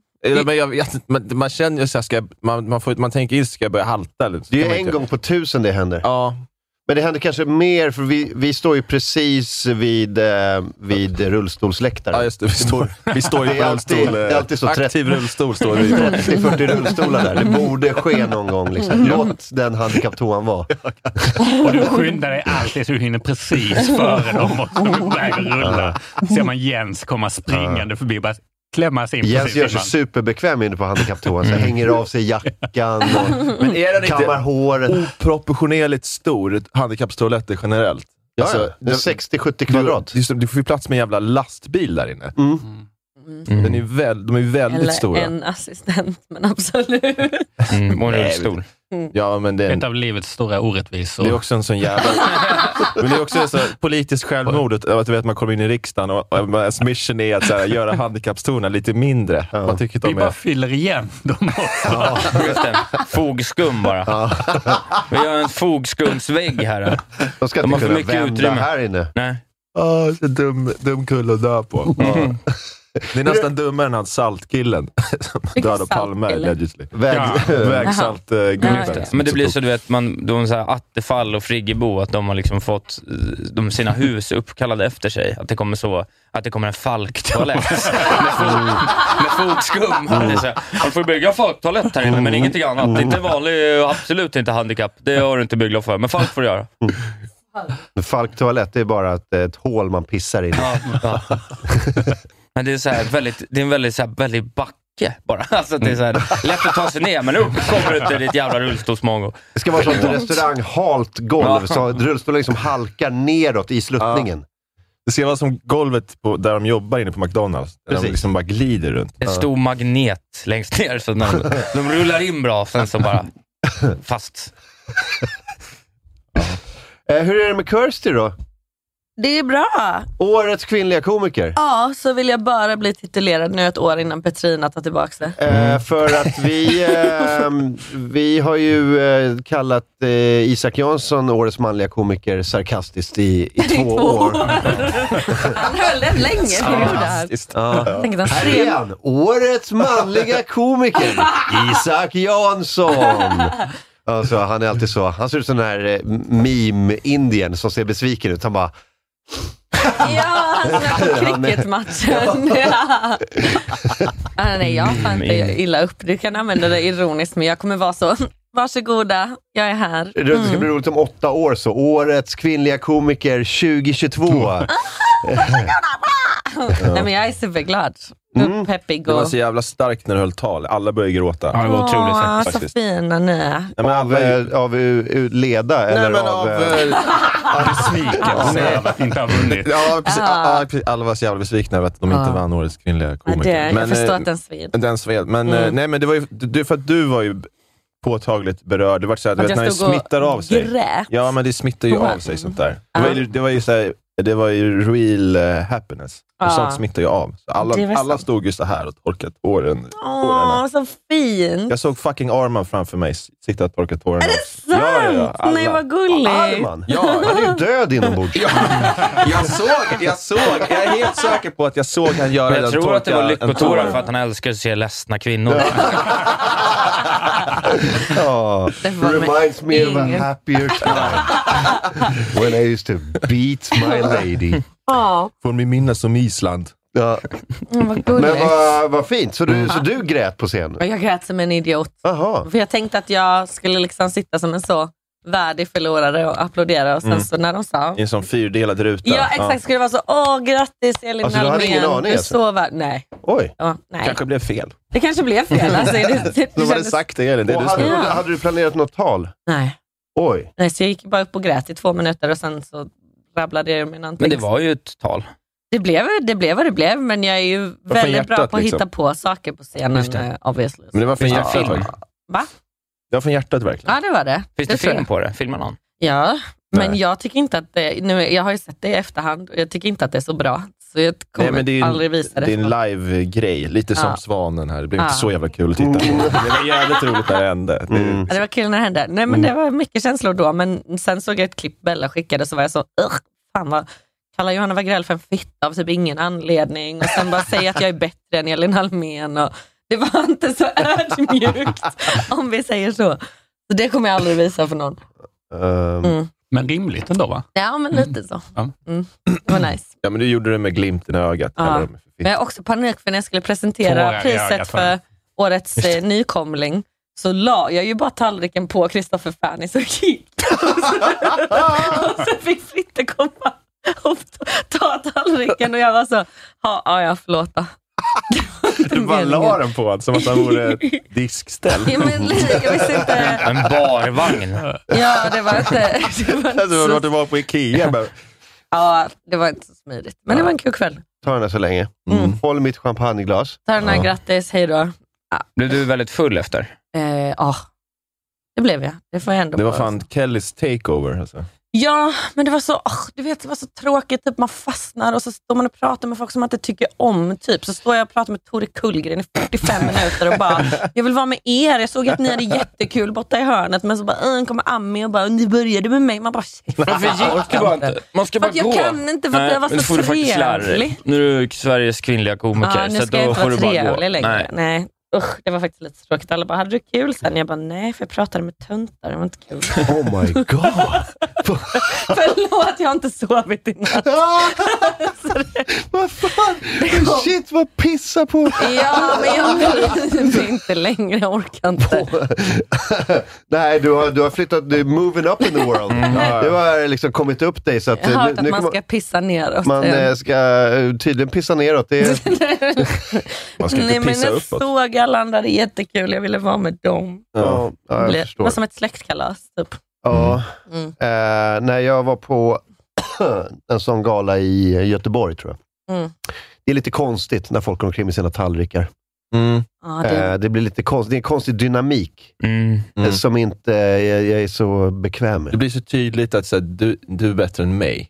då? Man känner ju så man tänker ska jag börja halta eller? Det är en gång på 1000 det händer. Ja. Men det händer kanske mer för vi står ju precis vid rullstolsläktaren. Ja just det, vi står ju på rullstol. Det är alltid så aktiv rullstol står det. 30-40 rullstolar där. Det borde ske någon gång liksom. Låt den handikapptoan vara. Och du skyndar dig alltid så du hinner precis före dem och så väger rulla. Ser man Jens komma springande förbi bara klämma sig in. Jens gör sig superbekväm inne på handikapptoan. Så hänger av sig jackan och men är det kammar håret. Oproportionerligt stor handikappstoaletter generellt. Ja, alltså, 60-70 kvadrat. Du får ju plats med en jävla lastbil där inne. De är väldigt eller stora. En assistent, men absolut. Och en rullstol. Ja, men det är ett av livets stora orättvisor. Det är också en sån jävla... men det är också så politiskt självmord att du vet, man kommer in i riksdagen och ens mission är att så här, göra handikappstolarna lite mindre. Ja. Man tycker vi bara fyller igen dem också. Just det. Fogskum bara. Ja. Vi har en fogskumsvägg här. De ska inte kunna vända här inne. Nej. Så dum kull att dö på. Det är nästan dummare än han saltkillen. Död och Palme, allegedly. Vägsaltgubben. Men det blir så, du vet, de så här Attefall och Friggebo, att de har liksom fått sina hus uppkallade efter sig. Att det kommer en falktoalett med fogskum. Man får bygga falktoalett här inne, men ingenting annat. Det är inte vanlig, absolut inte handikapp. Det har du inte bygglov för, men falk får du göra. Falktoalett är bara ett hål man pissar i. Ja. Men det är så här väldigt backe bara. Alltså det är så här lätt att ta sig ner, men upp kommer du till ditt jävla rullstolsmongo. Det ska vara sånt restaurang halt golv så rullstolen liksom halkar neråt i sluttningen. Det ska vara som golvet där de jobbar inne på McDonalds. Där de liksom bara glider runt. En stor magnet längst ner så de rullar in bra, sen så bara fast. Hur är det med Kirsty då? Det är bra. Årets kvinnliga komiker. Ja, så vill jag bara bli titulerad nu ett år innan Petrina tar tillbaka det. För att vi har ju kallat Isak Jansson årets manliga komiker sarkastiskt i 2 år. Han höll den länge. Här är han, årets manliga komiker Isak Jansson. Alltså, han är alltid så. Han ser ut som den här meme-indien som ser besviken ut. Han bara... Ja, han är på cricketmatchen. Nej, jag får inte illa upp. Du kan använda det ironiskt, men jag kommer vara så. Varsågoda, jag är här. Det ska bli roligt om 8 år så. Årets kvinnliga komiker 2022. Nej, men jag är superglad. Peppig Det var så jävla starkt när du höll tal. Alla började gråta. Ja, det var otroligt fett så faktiskt. fina ni. Av leda eller av... Besviken att inte ha vunnit. Ja, precis. Alla var så jävla besvikna över att de inte vann årets kvinnliga komiker. Jag förstår att den sved. Men nej, men det var ju för att du var ju påtagligt berörd. Det var så här, du vet, när det smittar av sig. Grät. Ja, men det smittar ju av sig sånt där. Det var ju så här, det var ju real happiness. Och sånt smittar ju av. Så alla stod ju så här och torkade tåren. Så fint. Jag såg fucking Arman framför mig sitta och torka tåren. Är det sant? Ja, Nej, vad gulligt. Arman? Ja, han är ju död inombords. Jag är helt säker på att jag såg han göra men jag tror att det var lyckotårar för att han älskar att se ledsna kvinnor. Reminds me of a happier time when I used to beat my lady. Får mig minnas som Island. Ja. Vad gulligt. Men vad fint. Så du grät på scenen? Jag grät som en idiot. Aha. För jag tänkte att jag skulle liksom sitta som en så värdig förlorare och applådera. Och sen så när de sa... I en sån 4-delad ruta. Ja, exakt. Skulle det vara så, grattis Elin alltså, du hade ingen aning? Alltså. Så nej. Oj. Ja, nej. Kanske blev fel. Det kanske blev fel. Alltså, det var det sagt till Elin. Hade du planerat något tal? Nej. Oj. Nej, så jag gick bara upp och grät i 2 minuter och sen så rabblade jag min anteckning. Men det var ju ett tal. Det blev vad det blev, men jag är ju väldigt bra på att hitta på saker på scenen. Obviously. Men det var från hjärtat. Va? Det var från hjärtat verkligen. Ja, det var det. Finns det film på det? Filmar någon? Ja, men jag tycker inte att det... Nu, jag har ju sett det i efterhand och jag tycker inte att det är så bra. Så jag kommer aldrig visa det. Det är en live-grej, lite som Svanen här. Det blev inte så jävla kul att titta på. Det var jävligt roligt när det hände. Det var kul när det hände. Nej, men det var mycket känslor då. Men sen såg jag ett klipp Bella skickade så var jag så... Fan vad... Kallar Johanna Wagrell för en fitta av typ ingen anledning. Och sen bara säga att jag är bättre än Elin Almén. Och det var inte så ödmjukt om vi säger så. Så det kommer jag aldrig visa för någon. Men rimligt ändå, va? Ja, men lite så. Det var nice. Ja, men du gjorde det med glimten i ögat. Men jag har också panik för när jag skulle presentera priset för årets nykomling. Så la jag ju bara tallriken på Kristoffer Fernis och gick. Och så fick Fritte komma och ta tallriken och jag var så, ja, förlåt då. Du bara la den på som att han vore ett diskställ. Ja, men jag visste inte. En barvagn. Ja, det var inte... Du var på Ikea. Ja, det var inte så smidigt. Men det var en kul kväll. Ta den här så länge. Håll mitt champagneglas. Ta den här, grattis, hej då. Blev du väldigt full efter? Ja, det blev jag. Det får jag ändå. Det var fan Kellys takeover alltså. Ja, men det var så, du vet, det var så tråkigt, typ man fastnar och så står man och pratar med folk som man inte tycker om, typ. Så står jag och pratar med Tore Kullgren i 45 minuter och bara, jag vill vara med er, jag såg att ni hade jättekul borta i hörnet, men så bara, kommer Ami och bara, ni började med mig, man bara, varför gick du bara inte? Man ska bara gå. Jag kan inte, för att jag var så trevlig. Nu är du Sveriges kvinnliga komiker. Ja, nu ska jag inte vara trevlig längre. Nej. Usch, det var faktiskt lite tråkigt. Alla bara, hade du kul sen? Jag bara, nej, för jag pratade med töntar. Det var inte kul. Oh my god! Förlåt, jag har inte sovit i natt. Vad fan? Shit, vad pissa på! Ja, men jag vill inte längre. Jag orkar inte. Nej, du har flyttat, du är moving up in the world. Du har liksom kommit upp dig. Så att, jag har hört att man ska pissa neråt. Man ska tydligen pissa neråt. Det man ska inte pissa uppåt. Så Gallanda, det är jättekul. Jag ville vara med dem. Ja, jag det förstår. var som ett släktkalas, typ. Ja. När jag var på en sån gala i Göteborg, tror jag. Det är lite konstigt när folk går omkring med sina tallrikar. Det blir lite konstigt. Det är en konstig dynamik som inte jag är så bekväm med. Det blir så tydligt att så här, du är bättre än mig.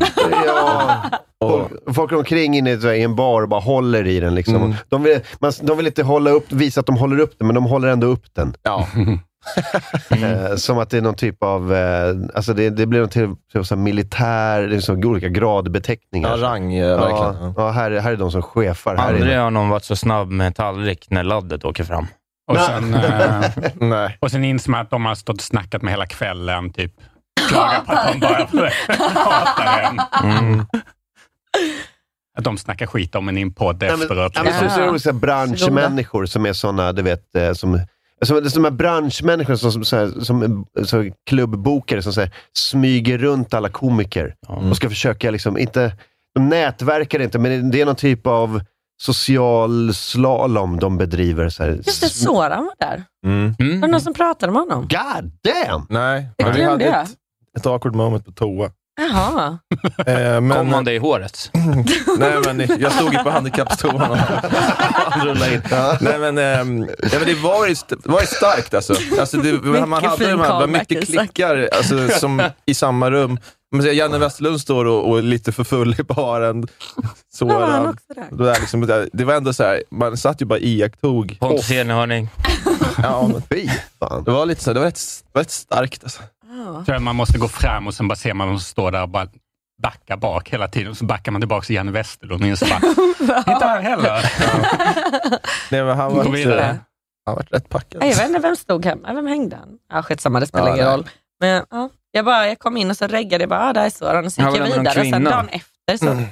Och folk går omkring inne i en bar och bara håller i den liksom. De vill inte visa att de håller upp den, men de håller ändå upp den. Ja. Som att det är någon typ av alltså det blir någon typ av militär, det är så olika gradbeteckningar. Ja, rang verkligen. Ja, här är de som chefar. Aldrig har någon varit så snabb med tallrik när laddet åker fram. Och sen inser man att de har stått och snackat med hela kvällen, typ klagar på att de bara hatar en. Att de snackar skit om en i en podd efteråt. Så är det branschmänniskor som är såna, du vet, som är branschmänniskor som klubbbokare som så här, smyger runt alla komiker och ska försöka liksom inte de nätverkar inte, men det är någon typ av social slalom de bedriver. Så här. Just det, Soran var där. Var det någon som pratade med honom? God damn! Nej, Jag vi hade glömde ett awkward moment på toa. Jaha. Kom han det i håret? Nej, men jag stod ju på handikappstoan och han rullade in. Nej, men det var ju starkt alltså. Man hade mycket klickar alltså, som i samma rum. Men Janne Westerlund står och lite för full i baren. Så det var ändå så här, man satt ju bara iakttog. Pontus Enhörning. Ja, men fy fan. Det var lite så, det var rätt starkt alltså. Så man måste gå fram och sen bara ser man att de står där och bara backar bak hela tiden. Och så backar man tillbaka till Janne Westerlund och så bara, inte här heller. Nej, men han var rätt packad. Jag vet inte vem stod hemma, vem hängde han? Ja, skitsamma, det spelar ingen roll. Men jag kom in och så reggade jag bara, där är Soran, och så gick jag vidare och sen dagen efter så.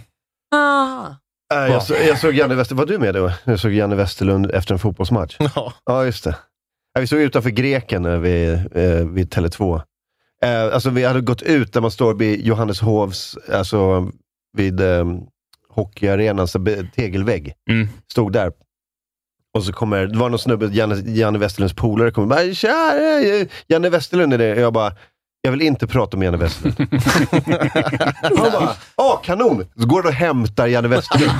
Jag såg Janne Westerlund, var du med då? Jag såg Janne Westerlund efter en fotbollsmatch. Ja, just det. Vi såg utanför Greken vid Tele2. Alltså vi hade gått ut där man står vid Johanneshovs, alltså vid hockeyarenans tegelvägg. Stod där. Och så kommer, det var någon snubbe, Janne Westerlunds polare kommer bara, tja, Janne Westerlund är det. Jag bara, jag vill inte prata om Janne Westerlund. Han bara, kanon! Så går det och hämtar Janne Westerlund.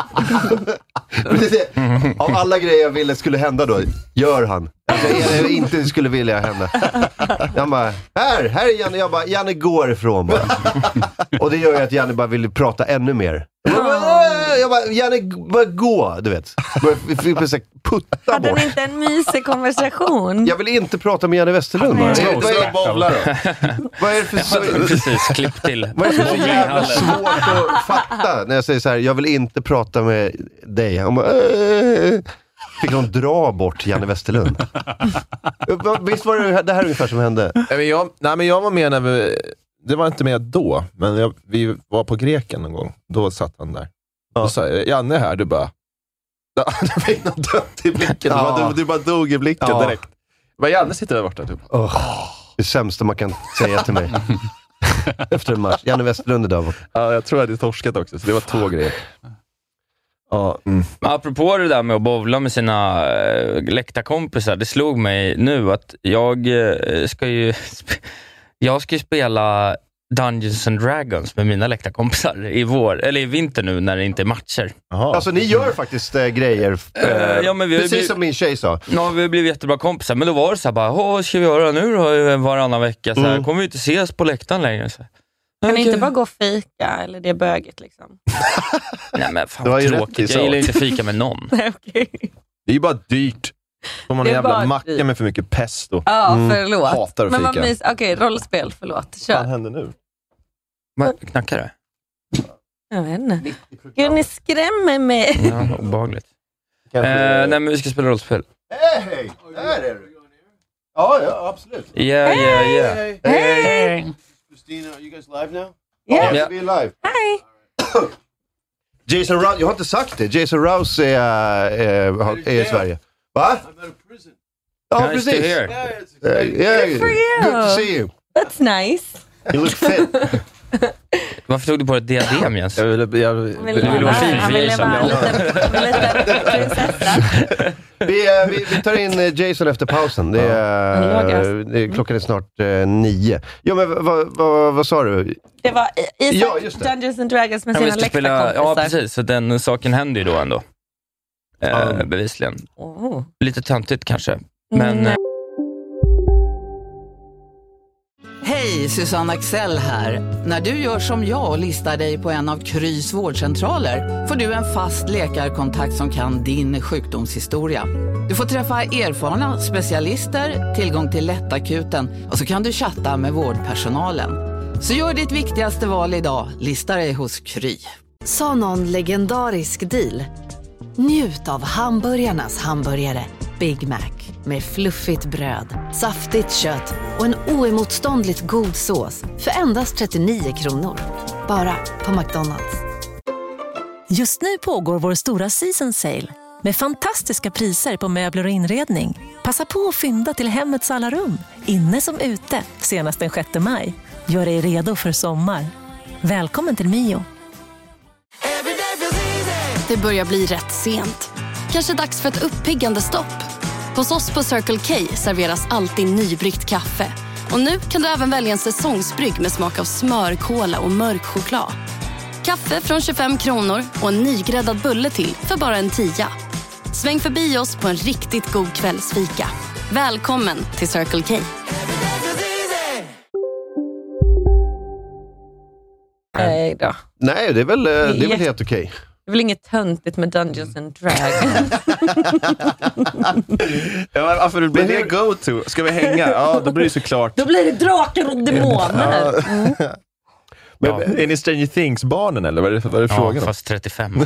Av alla grejer jag ville skulle hända då, gör han. Alltså, jag inte skulle vilja hända. Jag bara, här är Janne. Jag bara, Janne går ifrån bara. Och det gör ju att Janne bara vill prata ännu mer. Jag bara, Janne, bara gå, du vet. Putta bort. Hade ni inte en mysig konversation? Jag vill inte prata med Janne Westerlund. Vad är det för så... Precis, klipp till. Vad är det för så jävla svårt att fatta när jag säger så här, jag vill inte prata med dig. Han bara, fick de dra bort Janne Westerlund? Visst var det här ungefär som hände? Jag var med när det var inte med då, men vi var på Greken någon gång. Då satt han där. Då sa jag, Janne här, du bara... Du fick något dött i blicken. Du bara dog i blicken direkt. Vad Janne sitter där borta typ. Det sämsta man kan säga till mig. Efter en match. Janne Westerlund är där borta. Ja, jag tror att det är torskat också. Så det var 2 grejer. Apropå det där med att bowla med sina läktarkompisar, det slog mig nu att jag ska ju spela Dungeons and Dragons med mina läktarkompisar i vinter nu när det inte är matcher. Alltså ni gör faktiskt grejer precis som min tjej sa. Ja, vi blev jättebra kompisar, men då var det så här bara, vad ska vi göra nu då varannan vecka? Så här, kommer vi inte ses på läktaren längre? Så. Kan ni inte bara gå och fika, eller det är böget liksom? Nej men fan vad tråkigt, jag gillar inte fika med någon. Nej, okay. Det är ju bara dyrt. Får man en jävla macka med för mycket pesto. Ja, förlåt. Hatar att fika. Okej, rollspel, förlåt. Kör. Vad händer nu? Vad knackar det? Jag vet inte. Gud, ni skrämmer mig. Ja, obehagligt. Nej, men vi ska spela rollspel. Hej! Där är du. Ja, absolut. Yeah. Hey! Christina, are you guys live now? Yeah. Vi är live. Hej! Jason Rouse, jag har inte sagt det. Jason Rouse är i Sverige. Va? I'm out of prison. Ja, Nice precis. to hear. Good for you. Good to see you. That's nice. You look fit. Varför tog du på ett diadem, Jens? Jag ville vara fin för Jason. Han ville vara en liten prinsessa. Vi tar in Jason efter pausen. Klockan är snart 9. Ja, men vad sa du? Det var Dungeons and Dragons med sina läktarkompisar. Ja, precis. Så den saken händer ju då ändå. Bevisligen. Lite töntigt kanske. Men... Hej, Susanne Axel här. När du gör som jag och listar dig på en av Krys vårdcentraler får du en fast läkarkontakt som kan din sjukdomshistoria. Du får träffa erfarna specialister, tillgång till lättakuten och så kan du chatta med vårdpersonalen. Så gör ditt viktigaste val idag, lista dig hos Kry. Sa någon legendarisk deal? Njut av hamburgarnas hamburgare Big Mac med fluffigt bröd, saftigt kött och en oemotståndligt god sås för endast 39 kronor. Bara på McDonald's. Just nu pågår vår stora season sale med fantastiska priser på möbler och inredning. Passa på att fynda till hemmets alla rum, inne som ute, senast den 6 maj. Gör dig redo för sommar. Välkommen till Mio. Det börjar bli rätt sent. Kanske dags för ett uppiggande stopp. Hos oss på Circle K serveras alltid nybryggt kaffe. Och nu kan du även välja en säsongsbrygg med smak av smör, kola och mörk choklad. Kaffe från 25 kronor och en nygräddad bulle till för bara en 10. Sväng förbi oss på en riktigt god kvällsfika. Välkommen till Circle K. Nej då. Nej, det är väl helt okej. Det är väl inget töntigt med Dungeons and Dragons. Ja, varför blir det go-to? Ska vi hänga? Ja, då blir det såklart. Då blir det drakar och demoner. Men är ni Stranger Things-barnen eller? Vad är det frågan om? Fast 35.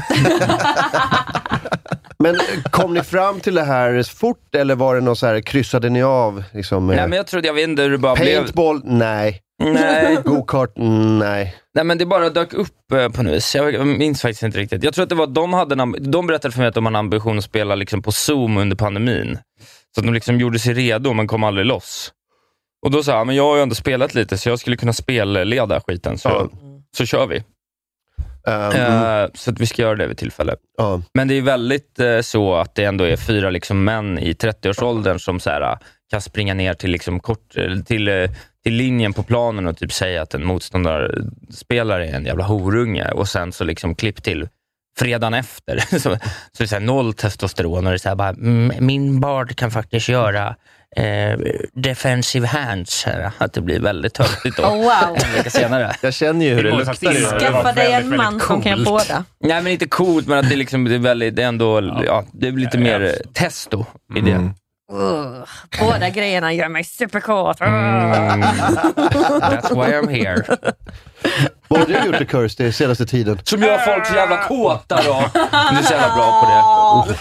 Men kom ni fram till det här fort eller var det något så här, kryssade ni av? Liksom, Nej, men jag vet inte hur det bara paintball, blev. Nej. Go-kart, nej. Nej, men det bara dök upp på något vis. Jag minns faktiskt inte riktigt. Jag tror att det var de berättade för mig att de hade en ambition att spela liksom på Zoom under pandemin. Så att de liksom gjorde sig redo men kom aldrig loss. Och då sa jag, men jag har ju ändå spelat lite så jag skulle kunna spelleda skiten. Så kör vi. Så att vi ska göra det vid tillfälle. Men det är väldigt så att det ändå är 4 liksom män i 30-årsåldern som så här, kan springa ner till liksom till linjen på planen och typ säga att en motståndarspelare är en jävla horunge och sen så liksom klipp till fredagen efter så det är så här 0 testosteron och det är så här bara min bard kan faktiskt göra defensive hands här, att det blir väldigt töntigt då. Wow. En vecka senare. Jag känner ju hur det luktar. Skaffa dig en man som kan båda. Nej, men inte coolt, men att det liksom det är väldigt, det är ändå det är lite mer testo i det. Båda grejerna gör mig superkåt. That's why I'm here. Vad har du gjort i Curse den senaste tiden? Som gör folk så jävla kåta då. Du är så jävla bra på det.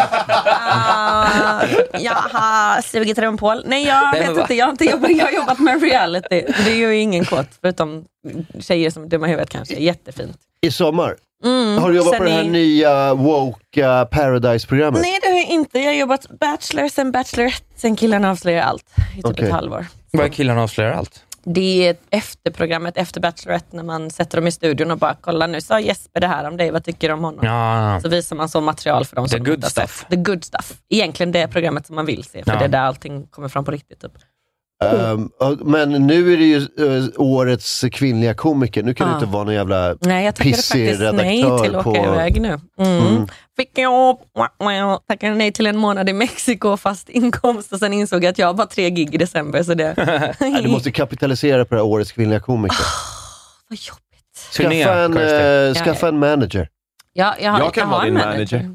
Jag har sugit rumpål. Nej, jag vet inte. Jag har jobbat med reality. Det är ju ingen kåt, förutom tjejer som dumma huvudet kanske. Jättefint. I sommar? Har du jobbat på det här nya woke Paradise-programmet? Nej, det har jag inte. Jag har jobbat Bachelor, sen Bachelorette, sen Killarna avslöjar allt i typ ett halvår. Vad är Killarna avslöjar allt? Det är efterprogrammet efter Bachelorette när man sätter dem i studion och bara kolla nu sa Jesper det här om dig, vad tycker du om honom? Ja. Så visar man så material för dem The som good inte har stuff. sett. The good stuff. Egentligen det programmet som man vill se, för det är där allting kommer fram på riktigt typ. Men nu är det ju årets kvinnliga komiker. Nu kan du inte vara någon jävla pissig redaktör. Nej, jag tackade faktiskt nej till att åka iväg nu. Fick jag tackade nej till en månad i Mexiko fast inkomst och sen insåg jag att jag bara 3 gig i december. Så det... Du måste kapitalisera på det här årets kvinnliga komiker. Vad jobbigt. Skaffa en manager. Jag kan vara din manager.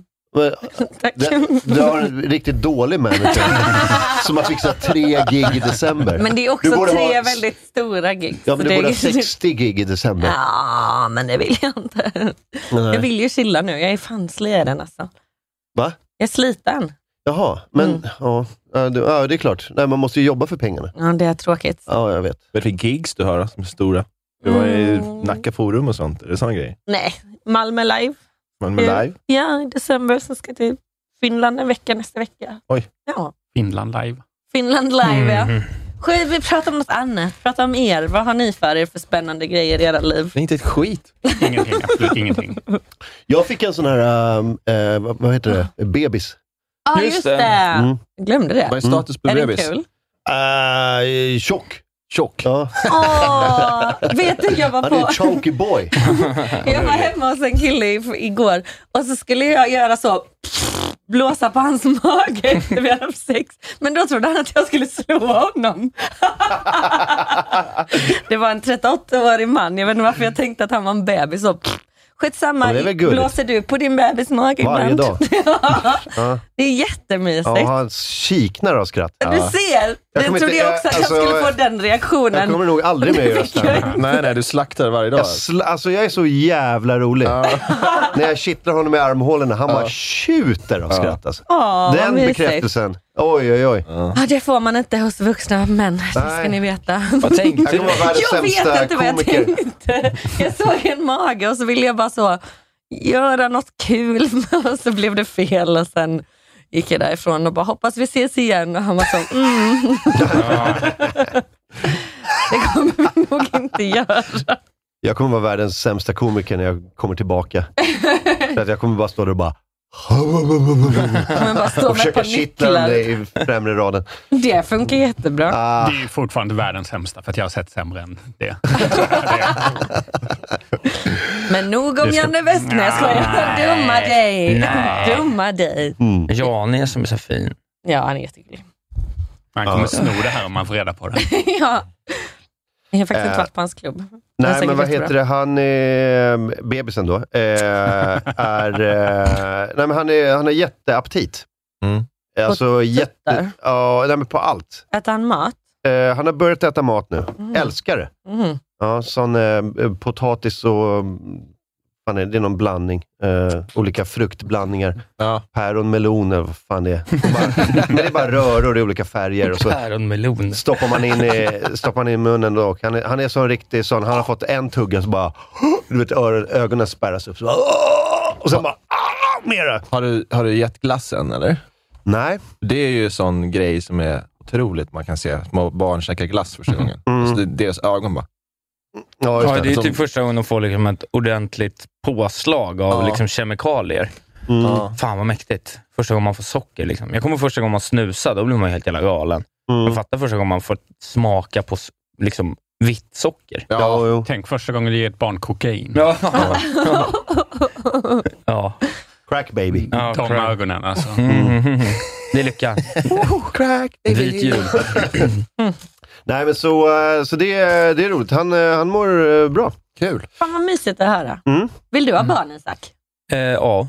Du har en riktigt dålig manager som har fixat 3 gig i december. Men det är också 3 väldigt stora gig. Ja, men du borde ha 60 gig i december. Ja, men det vill jag inte. Nej. Jag vill ju chilla nu. Jag är fan sliten alltså. Va? Jag är sliten. Jaha, men ja, det är klart. Nej, man måste ju jobba för pengarna. Ja, det är tråkigt. Ja, jag vet. Vad är det för gigs du har som är stora? Du var i Nacka Forum och sånt. Är det sån grej? Nej, Malmö Live. Malmö Live? Ja, i december så ska till Finland en vecka nästa vecka. Oj. Ja. Finland Live. Finland Live, ja. Vi pratar om något annat. Prata om er. Vad har ni för er för spännande grejer i era liv? Det är inte ett skit. Ingenting, absolut ingenting. Jag fick en sån här, vad heter det? Bebis. Ja, just det. Jag glömde det. Vad är status på bebis? Är det kul? Tjock. Ja. Vet du, jag var Han är en chunky boy. Jag var hemma hos en kille igår och så skulle jag göra så, blåsa på hans mage efter vi hade haft sex. Men då trodde han att jag skulle slå honom. Det var en 38-årig man. Jag vet inte varför jag tänkte att han var en bebis. Så skitsamma, blåser du på din bebis mage varje ibland? dag. Ja. Det är jättemysigt. Ja, han kiknar av skratt. Du ser, det trodde jag också att jag skulle få den reaktionen. Jag kommer nog aldrig med göra det. Nej, du slaktar varje dag. Jag är så jävla rolig. När jag kittlar honom i armhålorna, han bara tjuter av skratt. Alltså. Den bekräftelsen. Oj. Ja, det får man inte hos vuxna män. Det ska ni veta. Vad tänkte du? Jag vet inte vad jag tänkte. Jag såg en mage och så ville jag bara så göra något kul. Och så blev det fel och sen gick jag därifrån och bara hoppas vi ses igen. Och han var så det kommer vi nog inte göra. Jag kommer vara världens sämsta komiker när jag kommer tillbaka. Så att jag kommer bara stå där och bara... Men bara stå och med försöka på kittla nycklar. det i främre raden. Det funkar jättebra. Det är ju fortfarande världens sämsta, för att jag har sett sämre än det. Men nog om Janne Westner, dumma dig. Dumma dig. Jan är som är så fin. Ja, han är jättegullig. Man kommer sno det här om man får reda på det. Ja. Jag har faktiskt inte varit på hans klubb. Nej, men vad heter det? Han är bebisen då. Nej, men han är jätteaptit. Alltså nej, men på allt. Äter han mat? Han har börjat äta mat nu. Älskar det. Ja, sån potatis och det är någon blandning. Olika fruktblandningar. Päron, melon, vad fan det är. Men det är bara röror i olika färger. Och så päron, melon. Stoppar man in i munnen då. Han är så riktig sån. Han har fått en tugga så bara, du vet, ögonen spärras upp. Så bara, och sen bara, mera. Har du gett glassen, eller? Nej. Det är ju sån grej som är otroligt. Man kan se små barn käka glass första gången. Så deras ögon bara... Ja, det är typ första gången de får liksom ett ordentligt påslag av liksom kemikalier. Fan vad mäktigt. Första gången man får socker liksom. Jag kommer första gången man snusar, då blir man helt jävla galen. Man fattar första gången man får smaka på liksom vitt socker. Tänk första gången du ger ett barn kokain. Ja. Crack baby. Ja, Tom ögonen alltså. Det är lycka. Crack baby. Vit jul. Nej, men så det är roligt. Han mår bra. Kul. Fan vad mysigt det här. Vill du ha barn, Isak? Ja.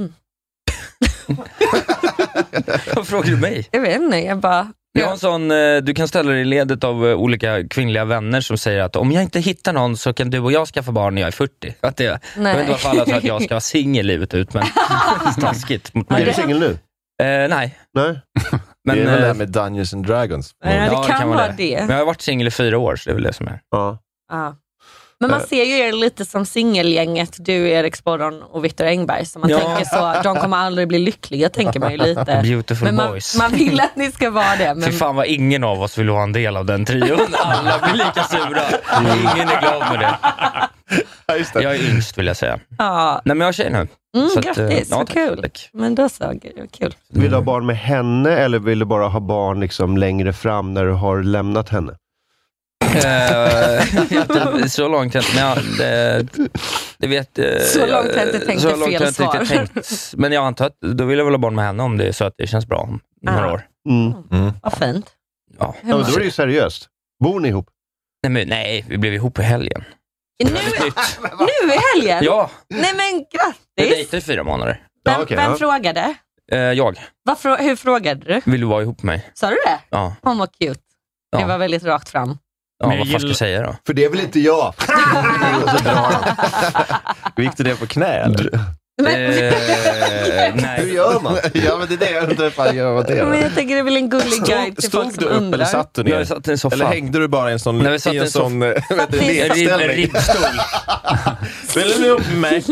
Vad frågar du mig? Jag vet inte, jag bara... Jag har en sån, du kan ställa dig i ledet av olika kvinnliga vänner som säger att om jag inte hittar någon så kan du och jag skaffa barn när jag är 40. Att jag vet inte varför alla tror att jag ska vara singel livet ut, men taskigt mot mig. Är du singel nu? Nej. Men, det är väl det med Dungeons and Dragons. Det kan vara det. Men jag har varit singel i 4 år, så det är väl det som är. Ja. Men man ser ju er lite som singelgänget, du, Erik Sporron och Victor Engberg, så man tänker så, de kommer aldrig bli lyckliga, tänker man ju lite. Beautiful men boys. Man vill att ni ska vara det. Men... Fy fan vad ingen av oss vill ha en del av den trion. Alla blir lika sura. Ingen är glad med det. Jag är yngst, vill jag säga. Ja. Nej, men jag har tjej nu. Grattis, vad kul. Tack. Men då så, kul. Vill du ha barn med henne eller vill du bara ha barn liksom längre fram när du har lämnat henne? Så långt jag det vet så långt jag inte tänkte fel svar. Men jag antar att då vill jag väl ha barn med henne om det är så att det känns bra om några år. Vad fint. Ja, men då är det ju seriöst. Bor ni ihop? Nej, vi blev ihop i helgen. Nu i helgen? Ja. Nej men grattis. Vi dejtade i 4 månader. Vem frågade? Jag. Hur frågade du? Vill du vara ihop med mig? Sa du det? Ja. Hon var cute. Det var väldigt rakt fram. Ja, vad fan ska jag säga då? För det är väl inte jag? Gick du det på knä eller? Nej. Hur gör man? Ja, men det är det jag undrar ifall gör det. Men jag tänker det är väl en gullig guide till folk som stod du upp undrar. eller satt du ner? Jag satt i en soffa. Eller hängde du bara i en sån ribbstol? Vill du bli ihop med mig?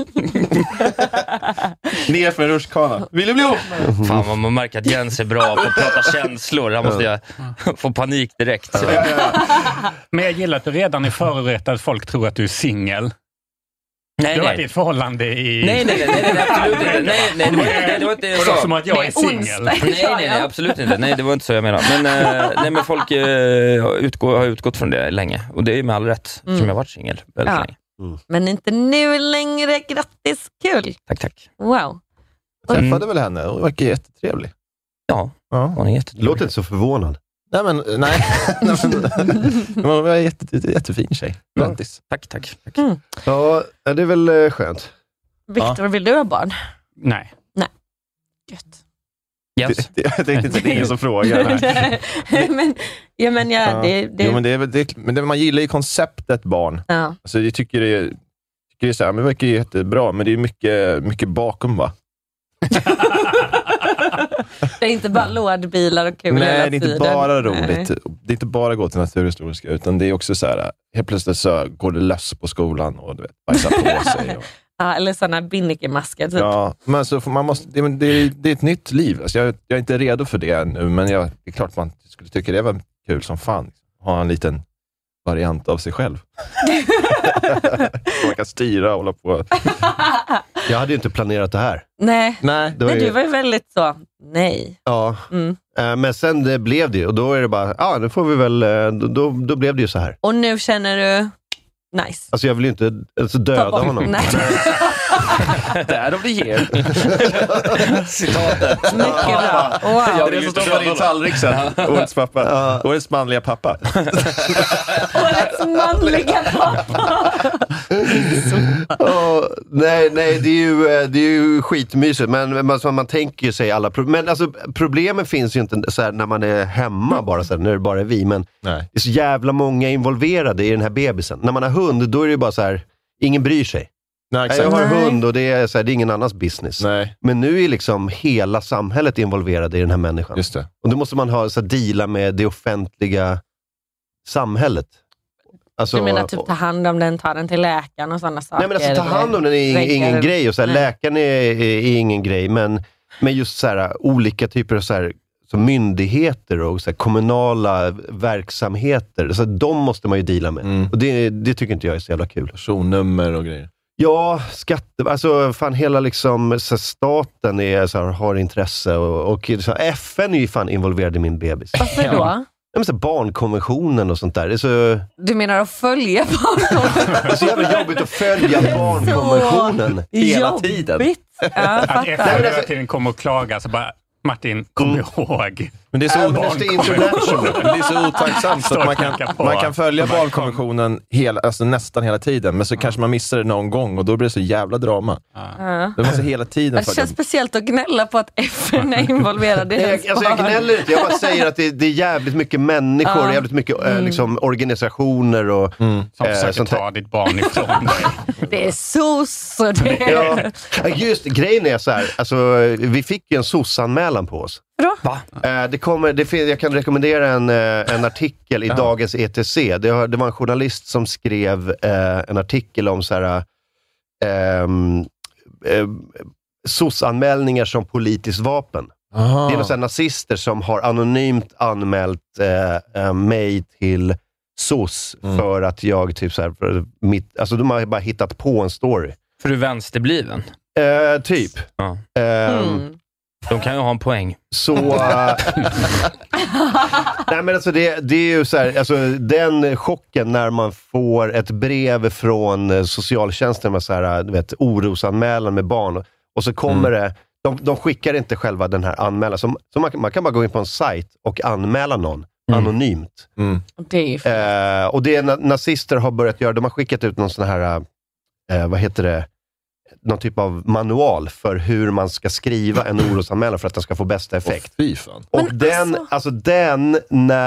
Ner för en rutschkana. Vill du bli ihop med mig? Fan, man märker att Jens är bra på att prata känslor. Här måste jag få panik direkt. Men jag gillar att du redan är förrätt att folk tror att du är singel. Du har varit i ett förhållande i... Nej, absolut inte. Nej, det var inte så. Som att jag är singel. Nej, absolut inte. Nej, det var inte så jag menade. Men folk har utgått från det länge. Och det är med all rätt, som jag har varit singel väldigt länge. Men inte nu längre. Grattis, kul. Tack. Wow. Träffade väl henne? Hon verkar jättetrevlig. Ja, hon är jättetrevlig. Låter inte så förvånad. Nej. Hon var jättefin tjej. Grattis. Tack. Ja, det är väl skönt. Victor, vill du ha barn? Nej. Gött. Yes. Jag tänkte inte att det är ingen som frågar. Men man gillar ju konceptet barn. Ja. Alltså, jag tycker det är så här, men det verkar ju jättebra, men det är mycket bakom, va? Det är inte bara lådbilar och kul hela tiden. Nej, det är inte bara roligt. Det är inte bara gå till naturhistoriska, utan det är också så här, helt plötsligt så går det löss på skolan och du vet, bajsar på sig. Ja, eller sådana binnikemasker typ. Ja, men alltså, man måste, det är ett nytt liv. Alltså, jag är inte redo för det nu, men det är klart man skulle tycka det var kul som fan. Ha en liten variant av sig själv. Man kan styra och hålla på. Jag hade ju inte planerat det här. Nej. Det var Men ju... du var ju väldigt så, nej. Ja, men sen det blev det ju. Och då är det bara, nu får vi väl, då blev det ju så här. Och nu känner du, nice. Alltså jag vill ju inte döda honom. Nej. Där de det ger. Citatet. Mycket bra. Wow. Ja, det är så står på din tallrik sen. Årets pappa. Årets manliga pappa. Årets manliga pappa. Nej, det är ju skitmysigt. Men man tänker ju sig alla problem. Men alltså, problemen finns ju inte så här när man är hemma bara så här, när det bara är vi. Men Nej. det är så jävla många involverade i den här bebisen. När man har hund, då är det ju bara så här, ingen bryr sig. Nej, exakt. Jag har hund och det är, så här, det är ingen annans business. Nej. Men nu är liksom hela samhället involverade i den här människan. Just det. Och då måste man ha så här, deala med det offentliga samhället. Alltså, Du menar typ ta hand om den, ta den till läkaren och sådana saker? nej, men alltså, ta hand om den är ingen grej. Och så här, läkaren är ingen grej. Men just så här, olika typer av så här, som myndigheter och så här, kommunala verksamheter. Så de måste man ju deala med. Och det tycker inte jag är så jävla kul. Personnummer och grejer. Ja, alltså fan hela liksom så staten är, så här, har intresse och så här, FN är ju fan involverad i min bebis. Varför då? Ja, men så här, barnkonventionen och sånt där. Det är så... Du menar att följa barnkonventionen? Det är så jävla jobbigt att följa barnkonventionen hela tiden. Att efter tiden kommer och klaga så bara, Martin, kom ihåg. Men det är så, det är så otacksamt så att man kan följa barnkonventionen nästan hela tiden, men så kanske man missar det någon gång och då blir det så jävla drama. Det måste hela tiden. Det känns speciellt att gnälla på att FN är involverad i det. Jag gnäller inte, jag bara säger att det är jävligt mycket människor, jävligt mycket liksom, organisationer och som försöker ta ditt barn ifrån dig. Det är SOS och det är... Ja, just grejen är så här, alltså, vi fick ju en SOS-anmälan på oss. Va? Jag kan rekommendera en artikel i dagens ETC. Det var en journalist som skrev en artikel om så här, SOS-anmälningar som politiskt vapen. Aha. Det är några nazister som har anonymt anmält mig till SOS för att jag typ så här, alltså de har bara hittat på en story. För du är vänsterbliven? Typ. Ja. De kan ju ha en poäng. Så... nej, men alltså det är ju så här, alltså den chocken när man får ett brev från socialtjänsten med så här, du vet, orosanmälan med barn och så kommer det, de skickar inte själva den här anmälan. Så man kan bara gå in på en sajt och anmäla någon anonymt. Det är och det är nazister har börjat göra, de har skickat ut någon sån här, vad heter det? Någon typ av manual för hur man ska skriva en orosanmälan för att den ska få bästa effekt. Och den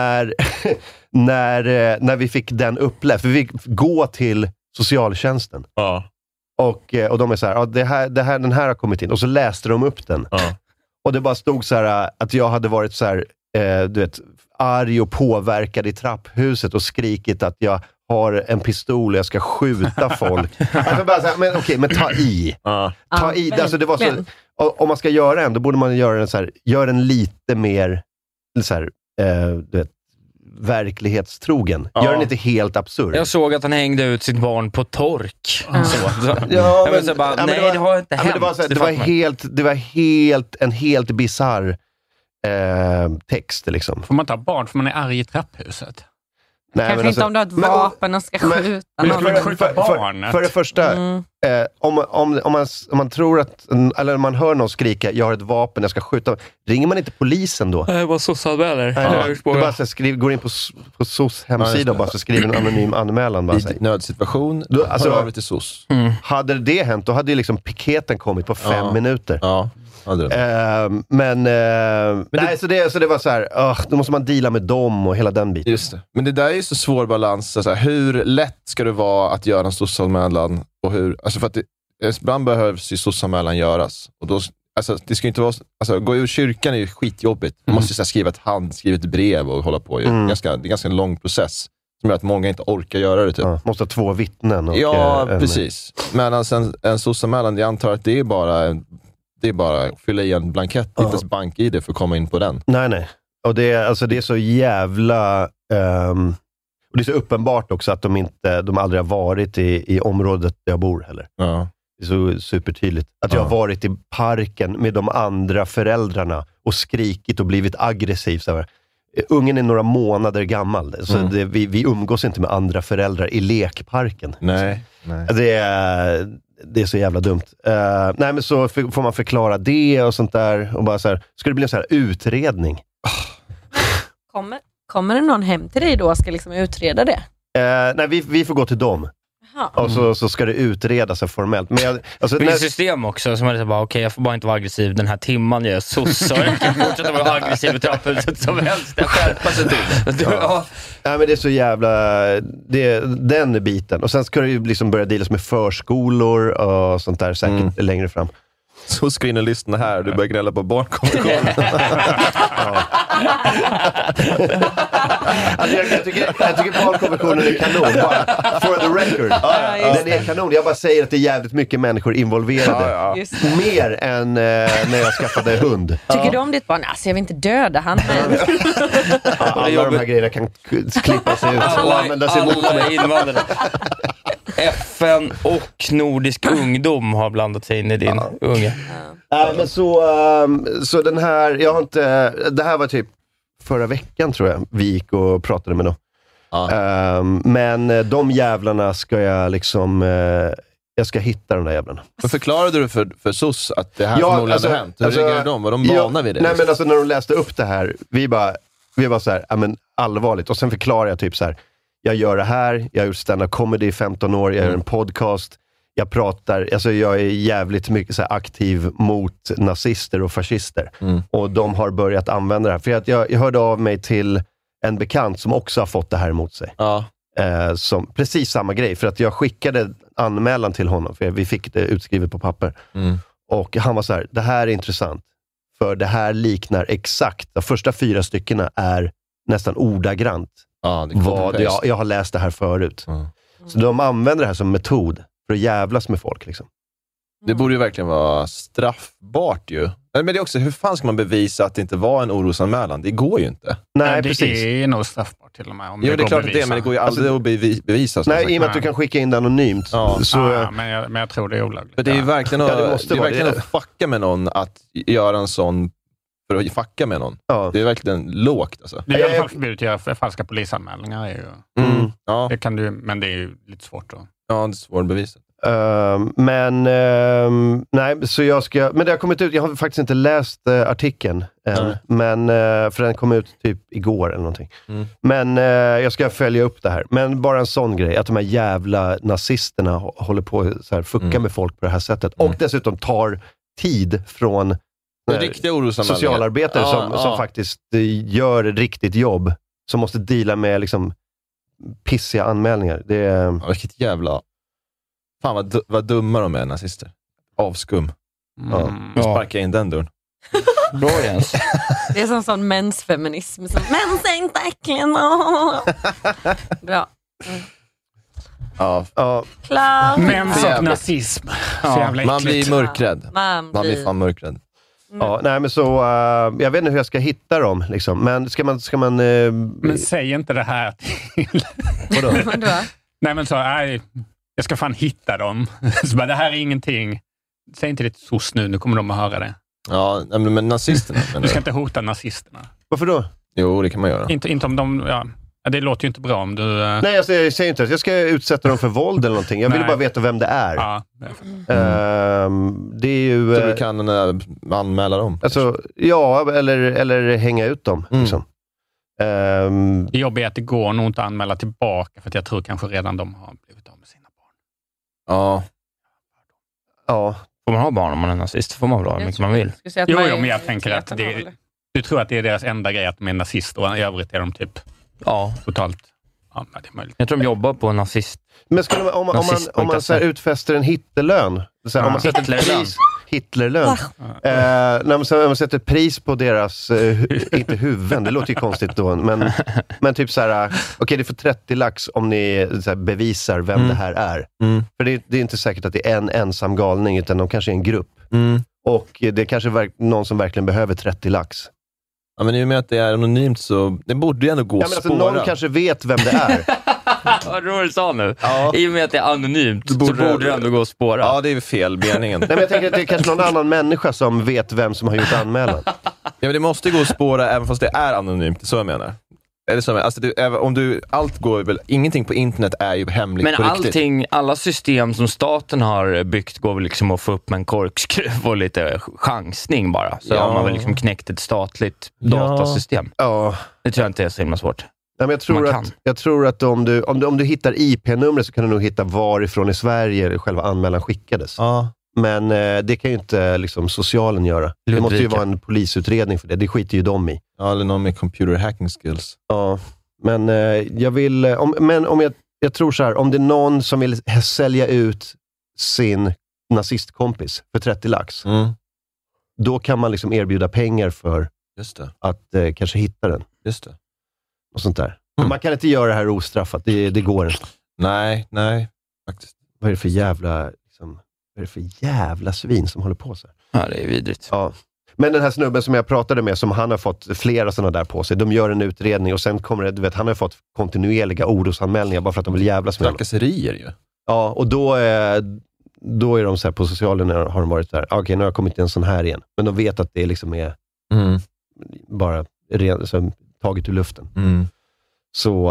när vi fick den upplevd, för vi fick gå till socialtjänsten. Ja. Och de är så här, den här har kommit in. Och så läste de upp den. Ja. Och det bara stod så här att jag hade varit så här, du vet, arg och påverkad i trapphuset och skrikit att jag har en pistol och jag ska skjuta folk. Alltså bara så här, men ta i. Ta i. Alltså det var så, om man ska göra en, då borde man göra den så här, gör den lite mer så här, du vet, verklighetstrogen. Gör den inte helt absurd. Jag såg att han hängde ut sitt barn på tork. Ja, men, det har inte hänt. Det var en helt bizarr text liksom. Får man ta barn för man är arg i trapphuset? Nej, kanske inte om du har ett vapen och ska skjuta någon. För det första, om man tror att, eller om man hör någon skrika, jag har ett vapen, jag ska skjuta, ringer man inte polisen då? Det var SOS-anmäler. Går in på SOS hemsida och bara så skriver en anonym anmälan. Bara, i nödsituation, alltså, över till SOS. Hade det hänt, då hade ju liksom piketen kommit på 5 minuter. Ja. Så det var så här, då måste man deala med dem och hela den biten. Just det. Men det där är ju så svår balans. Alltså, hur lätt ska det vara att göra en SOS-anmälan? Och för att ibland behövs ju SOS-anmälan göras. Och då, alltså, det ska inte vara, alltså, gå ur kyrkan är ju skitjobbigt. Man måste så här, skriva ett handskrivet brev och hålla på. Det är en ganska lång process. Som gör att många inte orkar göra det. Typ. Måste ha 2 vittnen. Precis. Medan en SOS-anmälan, jag antar att det är bara att fylla i en blankett, inte ens bank-ID för att komma in på den. Nej. Och det är så jävla... och det är så uppenbart också att de aldrig har varit i området där jag bor heller. Ja. Det är så supertydligt. Att jag har varit i parken med de andra föräldrarna och skrikit och blivit aggressiv. Så här. Ungen är några månader gammal. Så vi umgås inte med andra föräldrar i lekparken. Nej. Det är så jävla dumt. Nej, men så får man förklara det och sånt där. Och bara så här, ska det bli en så här utredning? Kommer det någon hem till dig då och ska liksom utreda det? Nej, vi får gå till dem. Och så ska det utredas formellt. Men det är system också som är bara, okej, jag får bara inte vara aggressiv den här timman. Jag är sossar. Jag kan fortsätta vara aggressiv i trapphuset som helst. Jag skärpa sig till. Nej, men det är så jävla... den biten. Och sen ska det ju liksom börja dealas med förskolor och sånt där säkert längre fram. Så ska in och lyssna här. Du börjar gnälla på barnkonventionen. Alltså jag tycker barnkonventionen är kanon. Bara, for the record. Den är kanon. Jag bara säger att det är jävligt mycket människor involverade. Mer än när jag skaffade hund. Tycker du om ditt barn? Alltså jag vill inte döda han. Men... alla de här grejerna kan klippa sig ut och använda sig mot mig. FN och Nordisk ungdom har blandat sig in i din unge. Men så den här, det här var typ förra veckan tror jag vi gick och pratade med dem. Men de jävlarna ska jag liksom jag ska hitta de där jävlarna. Men förklarade du för SOS att det här förmodligen hade hänt? Hur reagerade de? Var de vana vid det? Nej, men alltså när de läste upp det här, vi var så här, men allvarligt. Och sen förklarar jag typ så här, jag gör det här, jag har gjort stand-up comedy i 15 år, jag gör en podcast, jag pratar, alltså jag är jävligt mycket så här aktiv mot nazister och fascister. Och de har börjat använda det här. För jag hörde av mig till en bekant som också har fått det här emot sig. Som, precis samma grej, för att jag skickade anmälan till honom, för vi fick det utskrivet på papper. Och han var så här, det här är intressant, för det här liknar exakt, de första 4 styckena är nästan ordagrant jag har läst det här förut. Så de använder det här som metod för att jävlas med folk liksom. Det borde ju verkligen vara straffbart ju. Men det är också, hur fan ska man bevisa att det inte var en orosanmälan? Det går ju inte. Nej, det precis. Det är nog straffbart till och med. Om det är klart att det är, men det går ju aldrig att bevisa. Nej, i och med att du kan skicka in det anonymt. Men jag tror det är olagligt. För det är ju verkligen att fucka med någon, att göra en sån för att fucka med någon. Det är verkligen lågt alltså. Det är i alla fall förbjudet att göra falska polisanmälningar. Är ju, det kan du, men det är ju lite svårt då. Ja, det är svårt att bevisa. Nej, så men det har kommit ut, jag har faktiskt inte läst artikeln än, men för den kom ut typ igår eller någonting. Men jag ska följa upp det här. Men bara en sån grej, att de här jävla nazisterna håller på så här, fucka med folk på det här sättet. Och dessutom tar tid från socialarbetare som faktiskt gör ett riktigt jobb, som måste deala med liksom pissiga anmälningar. Det är... vilket jävla... Fan vad dumma de är, nazister. Avskum. Sparka in den dörren. Bra, Jens. Det är som sån mensfeminism. Mens är inte äckligen. Bra. Klar. Mens och nazism. Man blir mörkrädd. Man blir fan mörkrädd. Nej, men så jag vet inte hur jag ska hitta dem liksom. Men ska man men säg inte det här till. Vadå? Nej, men så jag ska fan hitta dem. Så bara, det här är ingenting. Säg inte det till SOS nu kommer de att höra det. Ja, men nazisterna. Du ska inte hota nazisterna. Varför då? Jo, det kan man göra. Inte om de... det låter ju inte bra om du... Nej, jag säger inte att jag ska utsätta dem för våld eller någonting. Jag vill bara veta vem det är. Det är ju... Så du kan anmäla dem? Alltså, eller hänga ut dem. Liksom. Det jobbiga är att det går nog inte att anmäla tillbaka, för att jag tror kanske redan de har blivit av med sina barn. Ja. Får man ha barn om man är nazist? Får man ha hur mycket man vill? Jo, men jag tänker att du tror att det är deras enda grej att de är nazist, och i övrigt är de typ totalt... Ja, det är möjligt. Jag tror de jobbar på nazist. Men om man så här utfäster en Hitlerlön, så här, om man sätter pris, Hitlerlön. När man sätter pris på deras, inte huvuden, det låter ju konstigt då, men typ så här, okej, det får 30 lax om ni så här, bevisar vem det här är. För det är inte säkert att det är en ensam galning, utan de kanske är en grupp. Och det är kanske någon som verkligen behöver 30 lax. Ja, men i och med att det är anonymt så det borde ju ändå gå att spåra. Någon kanske vet vem det är. Vad roligt sa nu. Ja. I och med att det är anonymt så borde det ändå gå att spåra. Ja, det är fel meningen. Nej, men jag tänker att det är kanske någon annan människa som vet vem som har gjort anmälan. Ja, men det måste gå att spåra även fast det är anonymt, så jag menar. Eller så, alltså allt går väl, ingenting på internet är ju hemligt. Men på riktigt. alla system som staten har byggt går väl liksom att få upp med en korkskruv och lite chansning bara. Så har man väl liksom knäckt ett statligt datasystem. Ja. Det tror jag inte är så himla svårt. Nej, men jag tror att om du hittar IP-numret så kan du nog hitta varifrån i Sverige själva anmälan skickades. Ja. Men det kan ju inte liksom socialen göra. Det måste ju vara en polisutredning för det. Det skiter ju de i. Ja, eller någon med computer hacking skills. Ja, men jag vill... Jag tror så här, om det är någon som vill sälja ut sin nazistkompis för 30 lax, då kan man liksom erbjuda pengar för att kanske hitta den. Just det. Och sånt där. Men man kan inte göra det här ostraffat. Det går inte. Nej, faktiskt. Vad är det för jävla svin som håller på så här? Ja, det är vidrigt. Ja. Men den här snubben som jag pratade med, som han har fått flera sådana där på sig, de gör en utredning och sen kommer det, du vet, han har fått kontinuerliga orosanmälningar bara för att de vill jävlas med honom. Trakasserier ju. Ja, och då är de så här på socialen, har de varit där, okej, nu har jag kommit in en sån här igen. Men de vet att det liksom är bara så, taget ur luften. Så,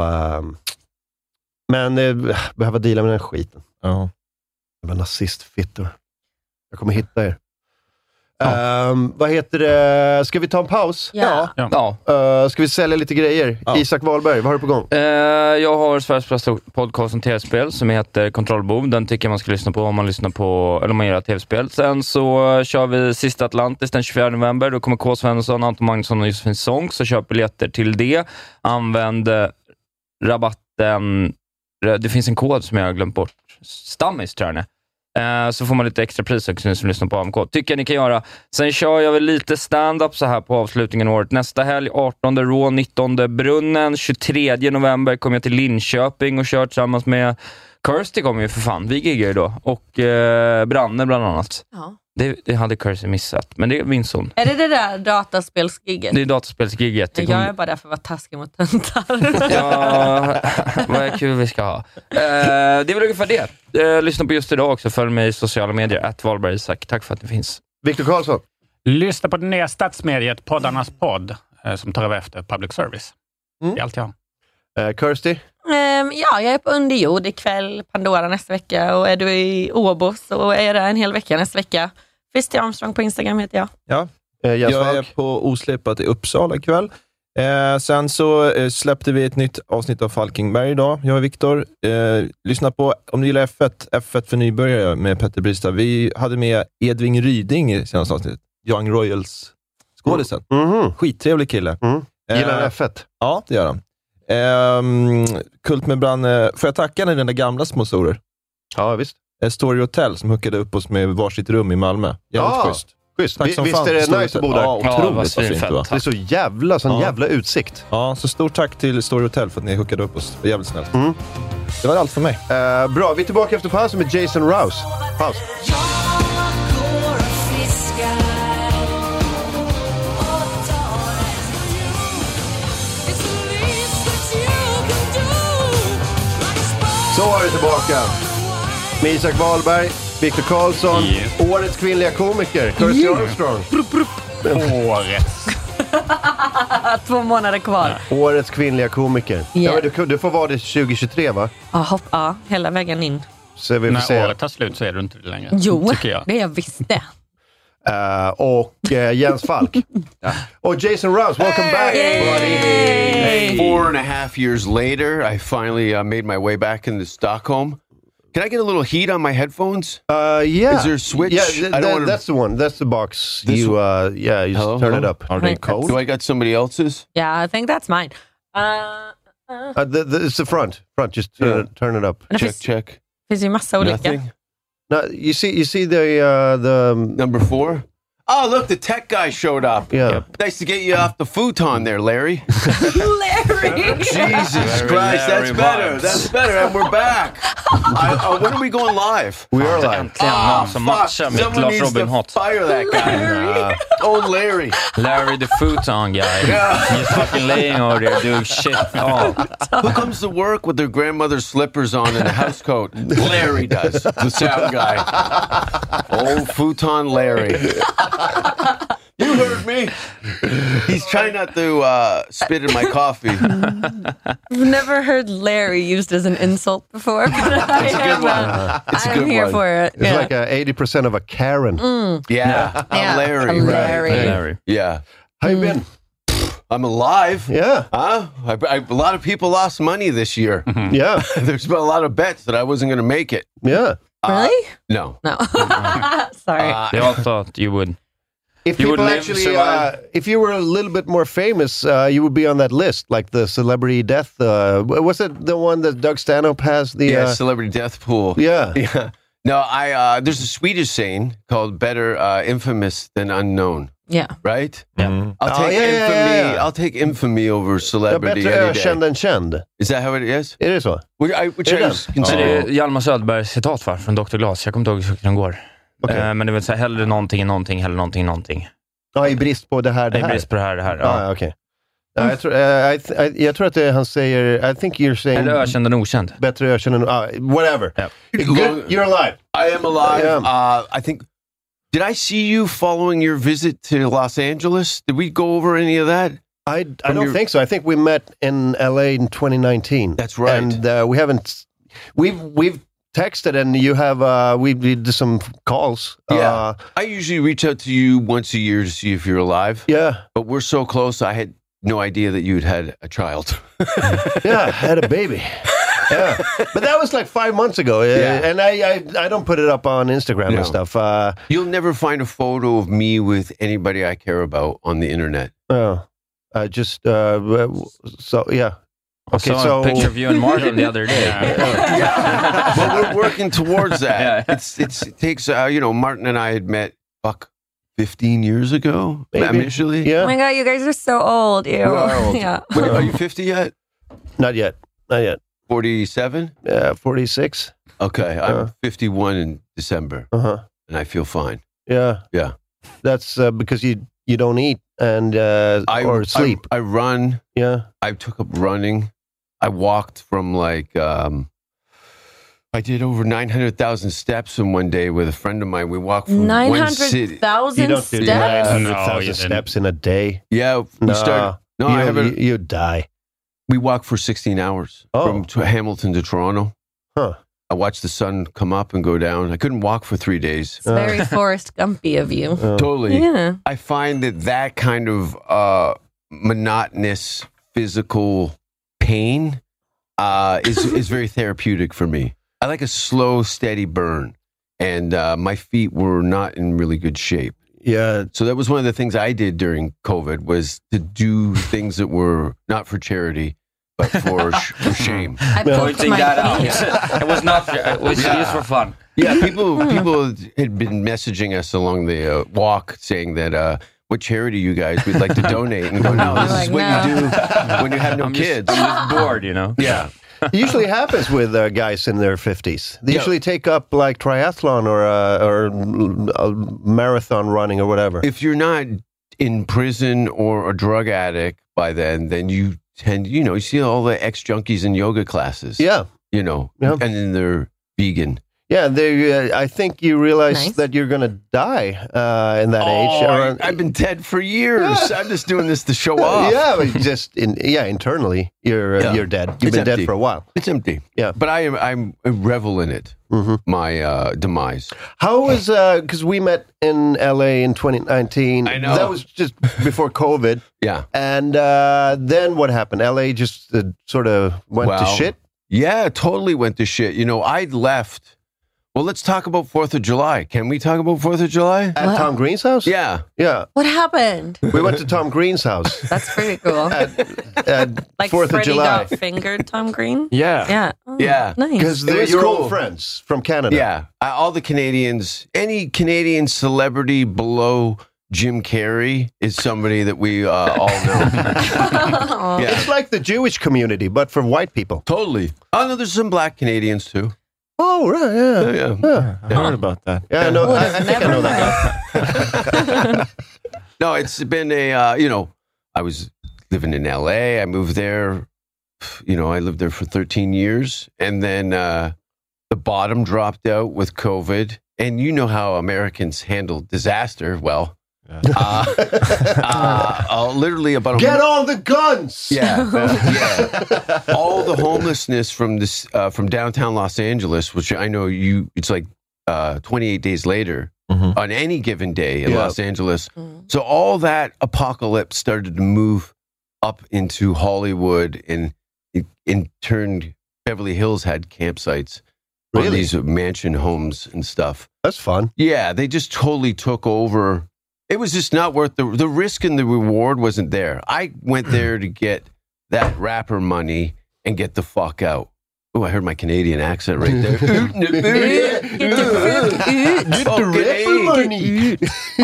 men behöver deala med den här skiten. Ja. Jag var nazistfittor. Jag kommer hitta er. Vad heter det? Ska vi ta en paus? Ja. Ska vi sälja lite grejer? Ja. Isak Wahlberg, vad har du på gång? Jag har Sveriges bästa podcast om tv-spel som heter Kontrollbov. Den tycker jag man ska lyssna på om man lyssnar på, eller om man gör tv-spel. Sen så kör vi Sista Atlantis den 24 november. Då kommer K. Svensson, Anton Magnusson och Josefin Sång. Så köp biljetter till det. Använd rabatten. Det finns en kod som jag har glömt bort. Stammis tror jag den är. Så får man lite extra pris också som lyssnar på AMK. Tycker jag ni kan göra. Sen kör jag väl lite stand-up så här på avslutningen av året. Nästa helg, 18 Rå, 19 Brunnen, 23 november kommer jag till Linköping och kör tillsammans med Kirsty kommer ju för fan. Vi giggar ju då. Och Branne bland annat. Ja. Det hade Kirsty missat. Men det minns hon. Är det där dataspelsgigget? Det är dataspelsgigget. Jag är bara där för att vara taskig mot töntar. Ja, vad är kul vi ska ha. Det är väl ungefär det. Lyssna på just idag också. Följ mig i sociala medier. @Wahlberg-Isak. Tack för att ni finns. Viktor Karlsson. Lyssna på det nya stadsmediet Poddarnas podd som tar över efter public service. Det är allt jag har. Kirsty? Ja, jag är på Underjord ikväll, Pandora nästa vecka, och är du i Åbo så är jag där en hel vecka nästa vecka. Fisty Armstrong på Instagram heter jag. Ja, jag är på Oslipat i Uppsala ikväll. Sen så släppte vi ett nytt avsnitt av Falkingberg idag, jag och Viktor. Lyssna på, om du gillar F1 för nybörjare med Petter Bristad. Vi hade med Edvin Ryding i senaste avsnittet. Young Royals skådisen. Skittrevlig kille. Gillar han F1? Ja, det gör han. Kult med Branne. Får jag tacka den där gamla sponsorer? Ja, visst. Story Hotel som hookade upp oss med varsitt rum i Malmö. Jävligt schysst. Tack som visst fan. Är det nice att bo där? Ja, otroligt fint, va? Det är så jävla utsikt. Ja, så stort tack till Story Hotel för att ni hookade upp oss. Det var jävligt snällt. Det var allt för mig. Bra, vi är tillbaka efter pausen med Jason Rouse. Paus. Så är vi tillbaka med Isak Wahlberg, Viktor Karlsson, årets kvinnliga komiker, Kirsty Armstrong. Årets. 2 månader kvar. Årets kvinnliga komiker. Ja, men du får vara det 2023, va? Ja, hela vägen in. Så vi när året tar slut så är du inte det längre. Jo, det jag visste. Och Jens Falk. Och Jason Rouse, welcome back. Hey. 4.5 years later, I finally made my way back into Stockholm. Can I get a little heat on my headphones? Yeah. Is there a switch? Yeah, that's the one. That's the box. You just turn it up. Are they cold? Do I got somebody else's? Yeah, I think that's mine. It's the front. Just turn it up. Check. Finns ju massa olika. Nothing? No, you see the number 4. Oh, look, the tech guy showed up. Yeah. Nice to get you off the futon there, Larry. Larry. Jesus Christ, that's better. That's better, and we're back. When are we going live? We are live. Fuck. Someone needs to fire that guy. Oh, Larry. Larry the futon guy. He's fucking laying over there doing shit. Oh. Who comes to work with their grandmother's slippers on and a house coat? Larry does, the sound guy. Old futon Larry. You heard me. He's trying not to spit in my coffee. I've never heard Larry used as an insult before. It's a good one. It's a good one. I'm here for it. It's like 80% of a Karen. Yeah. Larry. Larry. Yeah. How you been? I'm alive. Yeah. A lot of people lost money this year. Yeah. There's been a lot of bets that I wasn't going to make it. Yeah. Really? No. Sorry. They all thought you would. If You would people live, actually, survive. if you were a little bit more famous, you would be on that list, like the celebrity death. Was it the one that Doug Stanhope has? The celebrity death pool. Yeah. Yeah. No, there's a Swedish saying called "better infamous than unknown." Yeah. Right. Yeah. I'll take infamy. I'll take infamy over celebrity any day. Känd än känd. Is that how it is? Är det så? Which I Det consider. är Hjalmar Söderbergs citat från Dr. Glas. Jag kommer inte ihåg hur den går. Okay. Men det vill säga hellre någonting än någonting, hellre någonting än någonting. Ja, i brist på det här. I brist på det här. Ja, okej. Jag tror att det han säger, I think you're saying... Eller ökänd än okänd. Bättre ökänd än... whatever. Yeah. Good, you're alive. I am alive. Yeah. I think... Did I see you following your visit to Los Angeles? Did we go over any of that? I don't think so. I think we met in LA in 2019. That's right. And we haven't... We've texted and you have... we did some calls. Yeah. I usually reach out to you once a year to see if you're alive. Yeah. But we're so close, I had no idea that you'd had a child. Yeah, I had a baby. Yeah, but that was like 5 months ago, and I don't put it up on Instagram and stuff. You'll never find a photo of me with anybody I care about on the internet. Just so yeah. Okay, I saw a picture of you and Martin the other day. But we're working towards that. It takes Martin and I had met 15 years ago, initially. Yeah. Oh my God, you guys are so old. Ew. We are old. Yeah. Are you 50 yet? Not yet. 47? 46. Okay, I'm 51 in December, and I feel fine. Yeah. Yeah. That's because you don't eat and or sleep. I run. Yeah. I took up running. I walked from I did over 900,000 steps in one day with a friend of mine. We walked from one city. 900,000 You don't steps? do 900,000 steps in a day. Yeah, we started. No, I haven't. You die. We walked for 16 hours from Hamilton to Toronto. Huh. I watched the sun come up and go down. I couldn't walk for 3 days. It's very Forrest Gumpy of you. Totally. Yeah. I find that kind of monotonous physical pain is very therapeutic for me. I like a slow, steady burn. And my feet were not in really good shape. Yeah. So that was one of the things I did during COVID was to do things that were not for charity, but for shame. Pointing that out. It was not. It was used for fun. Yeah, people had been messaging us along the walk saying that, what charity you guys would like to donate? And go, no, this is what you do when you have no kids. I'm just bored, Yeah. It usually happens with guys in their 50s. They usually take up like triathlon or marathon running or whatever. If you're not in prison or a drug addict by then you tend, you see all the ex-junkies in yoga classes. Yeah. And then they're vegan. Yeah, I think you realize that you're going to die in that age. I've been dead for years. I'm just doing this to show off. Yeah, but just internally, you're dead. You've been dead for a while. It's empty. Yeah, but I revel in it. My demise. How was because we met in LA in 2019. I know that was just before COVID. Yeah, and then what happened? LA just sort of went to shit. Yeah, totally went to shit. I'd left. Well, let's talk about 4th of July. Can we talk about 4th of July? At Tom Green's house? Yeah. Yeah. What happened? We went to Tom Green's house. That's pretty cool. At like 4th of July. Freddie got fingered Tom Green? Yeah. Yeah. Oh, yeah. Nice. Because they're your old friends from Canada. Yeah. All the Canadians, any Canadian celebrity below Jim Carrey is somebody that we all know. Yeah. It's like the Jewish community, but for white people. Totally. Oh, no, there's some black Canadians too. Oh, right, yeah. I heard about that. Yeah, I know. I think I know that guy. No, it's been I was living in LA. I moved there. I lived there for 13 years. And then the bottom dropped out with COVID. And you know how Americans handle disaster. Well, literally about Get on the guns! Yeah. All the homelessness from downtown Los Angeles, which I know it's like 28 days later on any given day in Los Angeles. So all that apocalypse started to move up into Hollywood, and in turn, Beverly Hills had campsites on these mansion homes and stuff. That's fun. Yeah, they just totally took over. It was just not worth the risk, and the reward wasn't there. I went there to get that rapper money and get the fuck out. Oh, I heard my Canadian accent right there. Get the rapper money.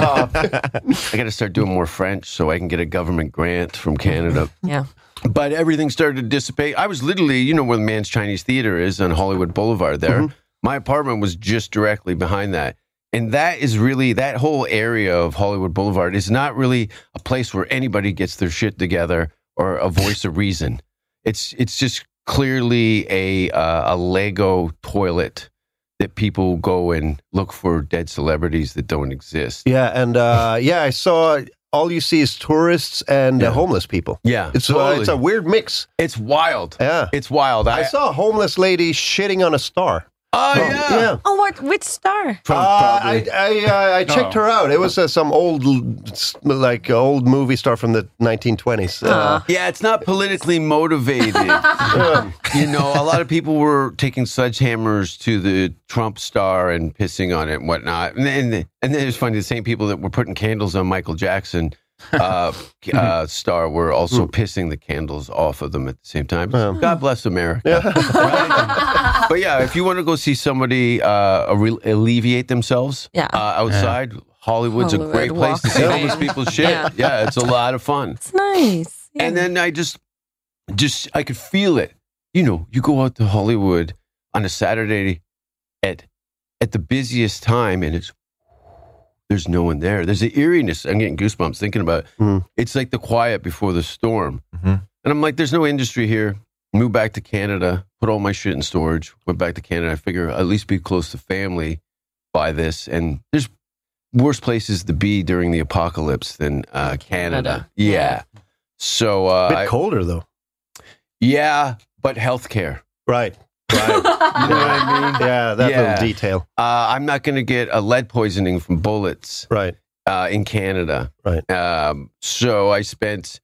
I got to start doing more French so I can get a government grant from Canada. Yeah. But everything started to dissipate. I was literally, where the Man's Chinese Theater is on Hollywood Boulevard there. My apartment was just directly behind that. And that is really, that whole area of Hollywood Boulevard is not really a place where anybody gets their shit together or a voice of reason. It's just clearly a Lego toilet that people go and look for dead celebrities that don't exist. Yeah, and I saw all you see is tourists and homeless people. Yeah, it's a weird mix. It's wild. Yeah, it's wild. I saw a homeless lady shitting on a star. Oh, yeah. Oh, what? Which star? I checked her out. It was some old movie star from the 1920s. Yeah, it's not politically motivated. A lot of people were taking sledgehammers to the Trump star and pissing on it and whatnot. And then it's funny, the same people that were putting candles on Michael Jackson star were also pissing the candles off of them at the same time. God bless America. Right? But yeah, if you want to go see somebody alleviate themselves outside, Hollywood's a great place to see homeless people's shit. Yeah, it's a lot of fun. It's nice. Yeah. And then I just I could feel it. You go out to Hollywood on a Saturday at the busiest time, and there's no one there. There's an eeriness. I'm getting goosebumps thinking about it. It's like the quiet before the storm. And I'm like, there's no industry here. Moved back to Canada, put all my shit in storage, went back to Canada. I figure I'll at least be close to family by this. And there's worse places to be during the apocalypse than Canada. Yeah. So a bit colder though. Yeah, but healthcare. Right. You know what I mean? Yeah, that little detail. I'm not going to get a lead poisoning from bullets. Right. In Canada. Right. So I spent,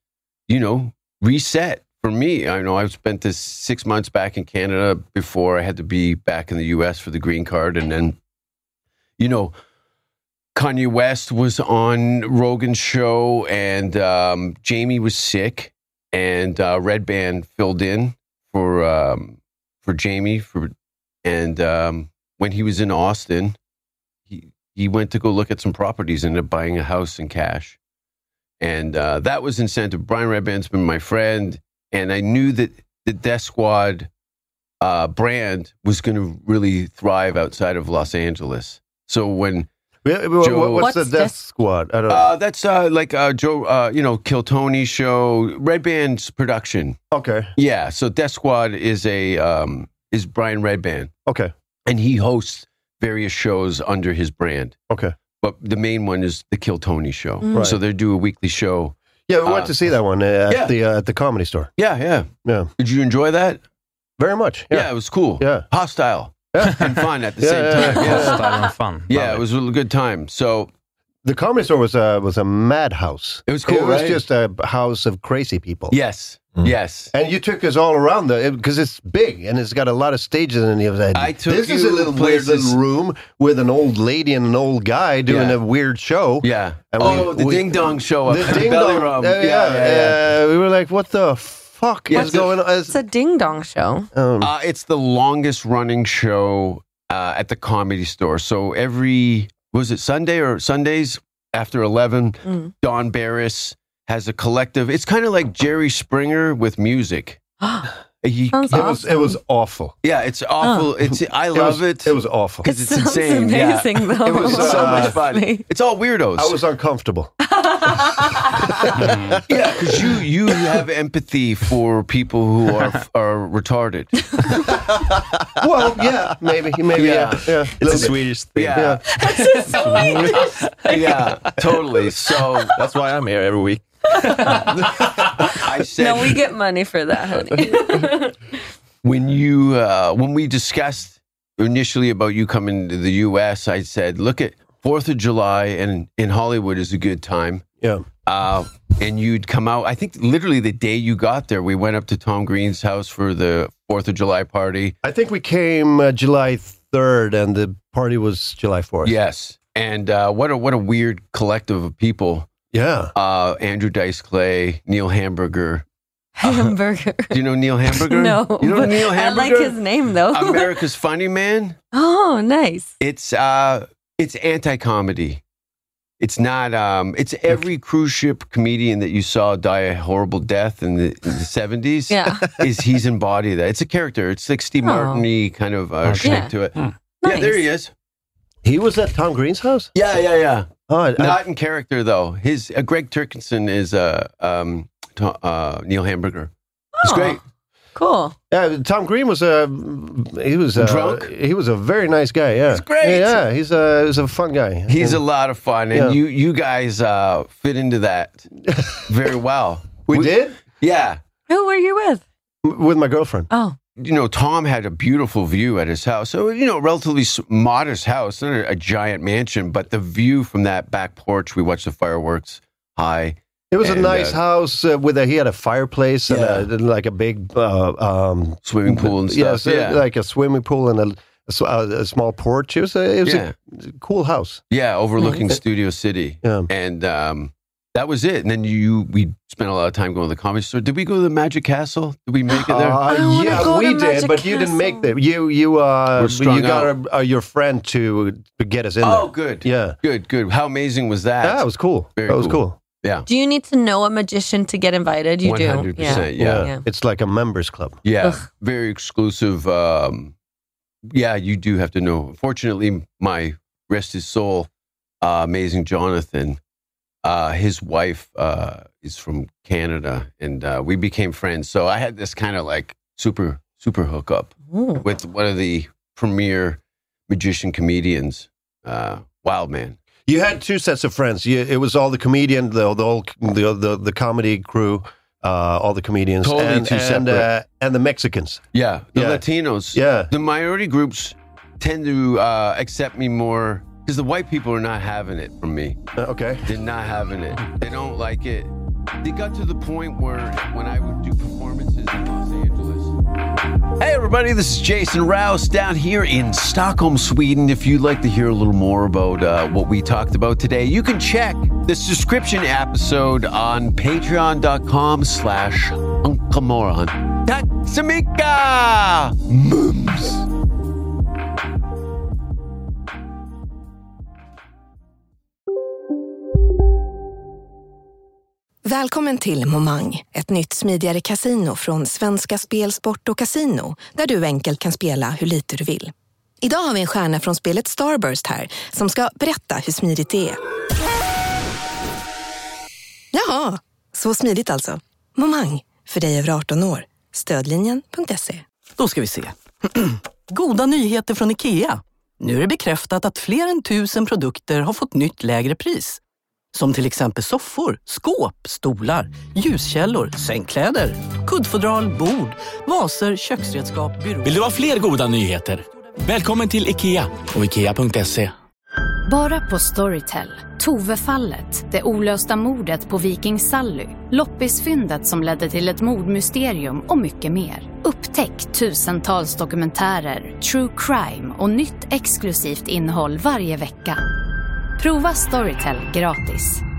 reset. For me, I spent this 6 months back in Canada before I had to be back in the U.S. for the green card. And then, Kanye West was on Rogan's show, and Jamie was sick, and Red Band filled in for Jamie. And when he was in Austin, he went to go look at some properties and ended up buying a house in cash. And that was incentive. Brian Redband's been my friend. And I knew that the Death Squad brand was going to really thrive outside of Los Angeles. So when what's the Death Squad? I don't know. That's like Joe, Kill Tony show, Red Band's production. Okay. Yeah. So Death Squad is is Brian Redband. Okay. And he hosts various shows under his brand. Okay. But the main one is the Kill Tony show. Right. So they do a weekly show. Yeah, we went to see that one at the Comedy Store. Yeah. Did you enjoy that? Very much. Yeah, it was cool. Yeah. Hostile. And fun at the same time. Yeah. Hostile and fun. Yeah, it was a good time. So the Comedy Store was a madhouse. It was cool, It was right? just a house of crazy people. Yes. Yes. And you took us all around because it's big and it's got a lot of stages and you said, this is a little weird little room with an old lady and an old guy doing a weird show. Yeah. And the Ding Dong show up the at Ding Belly Dong. Rub. We were like, what the fuck is going on? It's a Ding Dong show. It's the longest running show at the Comedy Store. So every, was it Sunday or Sundays? after 11. Don Barris has a collective. It's kind of like Jerry Springer with music. It was awful. Yeah, it's awful. I love it. It was awful because it's insane. Amazing, though. It was so much fun. It's all weirdos. I was uncomfortable. Yeah, because you have empathy for people who are retarded. Well, yeah, maybe. Yeah. It's a Swedish thing. Yeah. That's so Swedish. Yeah, totally. So that's why I'm here every week. I said, no, we get money for that, honey. When we discussed initially about you coming to the U.S., I said, look at 4th of July and in Hollywood is a good time. Yeah. And you'd come out, I think literally the day you got there, we went up to Tom Green's house for the 4th of July party. I think we came July 3rd and the party was July 4th. Yes. And what a weird collective of people. Yeah. Andrew Dice Clay, Neil Hamburger. Hamburger. Do you know Neil Hamburger? No. You know Neil Hamburger? I like his name, though. America's Funny Man. Oh, nice. It's anti-comedy. It's not. It's every cruise ship comedian that you saw die a horrible death in the 70s. Yeah. He's embodied that. It's a character. It's like Steve Martin-y kind of shape to it. Nice. Yeah, there he is. He was at Tom Green's house? Yeah. Oh, not in character though. His Greg Turkinson is Neil Hamburger. It's great. Cool. Yeah, Tom Green was drunk. He was a very nice guy. Yeah, he's great. Yeah, he's a fun guy. He's a lot of fun, and you guys fit into that very well. We did. Yeah. Who were you with? With my girlfriend. Oh. Tom had a beautiful view at his house. So, relatively modest house, not a giant mansion, but the view from that back porch, we watched the fireworks high. It was a nice house he had a fireplace and like a big swimming pool and stuff. Like a swimming pool and a small porch. It was a cool house. Yeah, overlooking Studio City. Yeah. And that was it. And then we spent a lot of time going to the comedy store. Did we go to the Magic Castle? Did we make it there? Yeah, we did, but you didn't make that. You got your friend to get us in there. Oh, good. Yeah. Good. How amazing was that? Yeah, it was cool. That was cool. Yeah. Do you need to know a magician to get invited? You 100%, do. yeah. It's like a members club. Yeah. Ugh. Very exclusive. You do have to know. Fortunately, my rest his soul, amazing Jonathan, his wife is from Canada, and we became friends. So I had this kind of like super hookup with one of the premier magician comedians, Wild Man. You had two sets of friends. It was all the comedian, the comedy crew, all the comedians, Totally two separate. And the Mexicans. Yeah, the Latinos. Yeah, the minority groups tend to accept me more because the white people are not having it from me. Okay, they're not having it. They don't like it. They got to the point where when I would do performances in Los Angeles. Hey everybody, this is Jason Rouse down here in Stockholm, Sweden. If you'd like to hear a little more about what we talked about today, you can check this description episode on patreon.com/UncleMoron. Tack så mycket! Mums! Välkommen till Momang, ett nytt smidigare kasino från Svenska Spel, Sport och Casino, där du enkelt kan spela hur lite du vill. Idag har vi en stjärna från spelet Starburst här, som ska berätta hur smidigt det är. Jaha, så smidigt alltså. Momang, för dig över 18 år. Stödlinjen.se. Då ska vi se. Goda nyheter från IKEA. Nu är det bekräftat att fler än 1000 produkter har fått nytt lägre pris. Som till exempel soffor, skåp, stolar, ljuskällor, sängkläder, kuddfodral, bord, vaser, köksredskap, byråer. Vill du ha fler goda nyheter? Välkommen till IKEA och IKEA.se. Bara på Storytel. Tove-fallet, det olösta mordet på Viking Sally, loppisfyndet som ledde till ett mordmysterium och mycket mer. Upptäck tusentals dokumentärer, true crime och nytt exklusivt innehåll varje vecka. Prova Storytel gratis.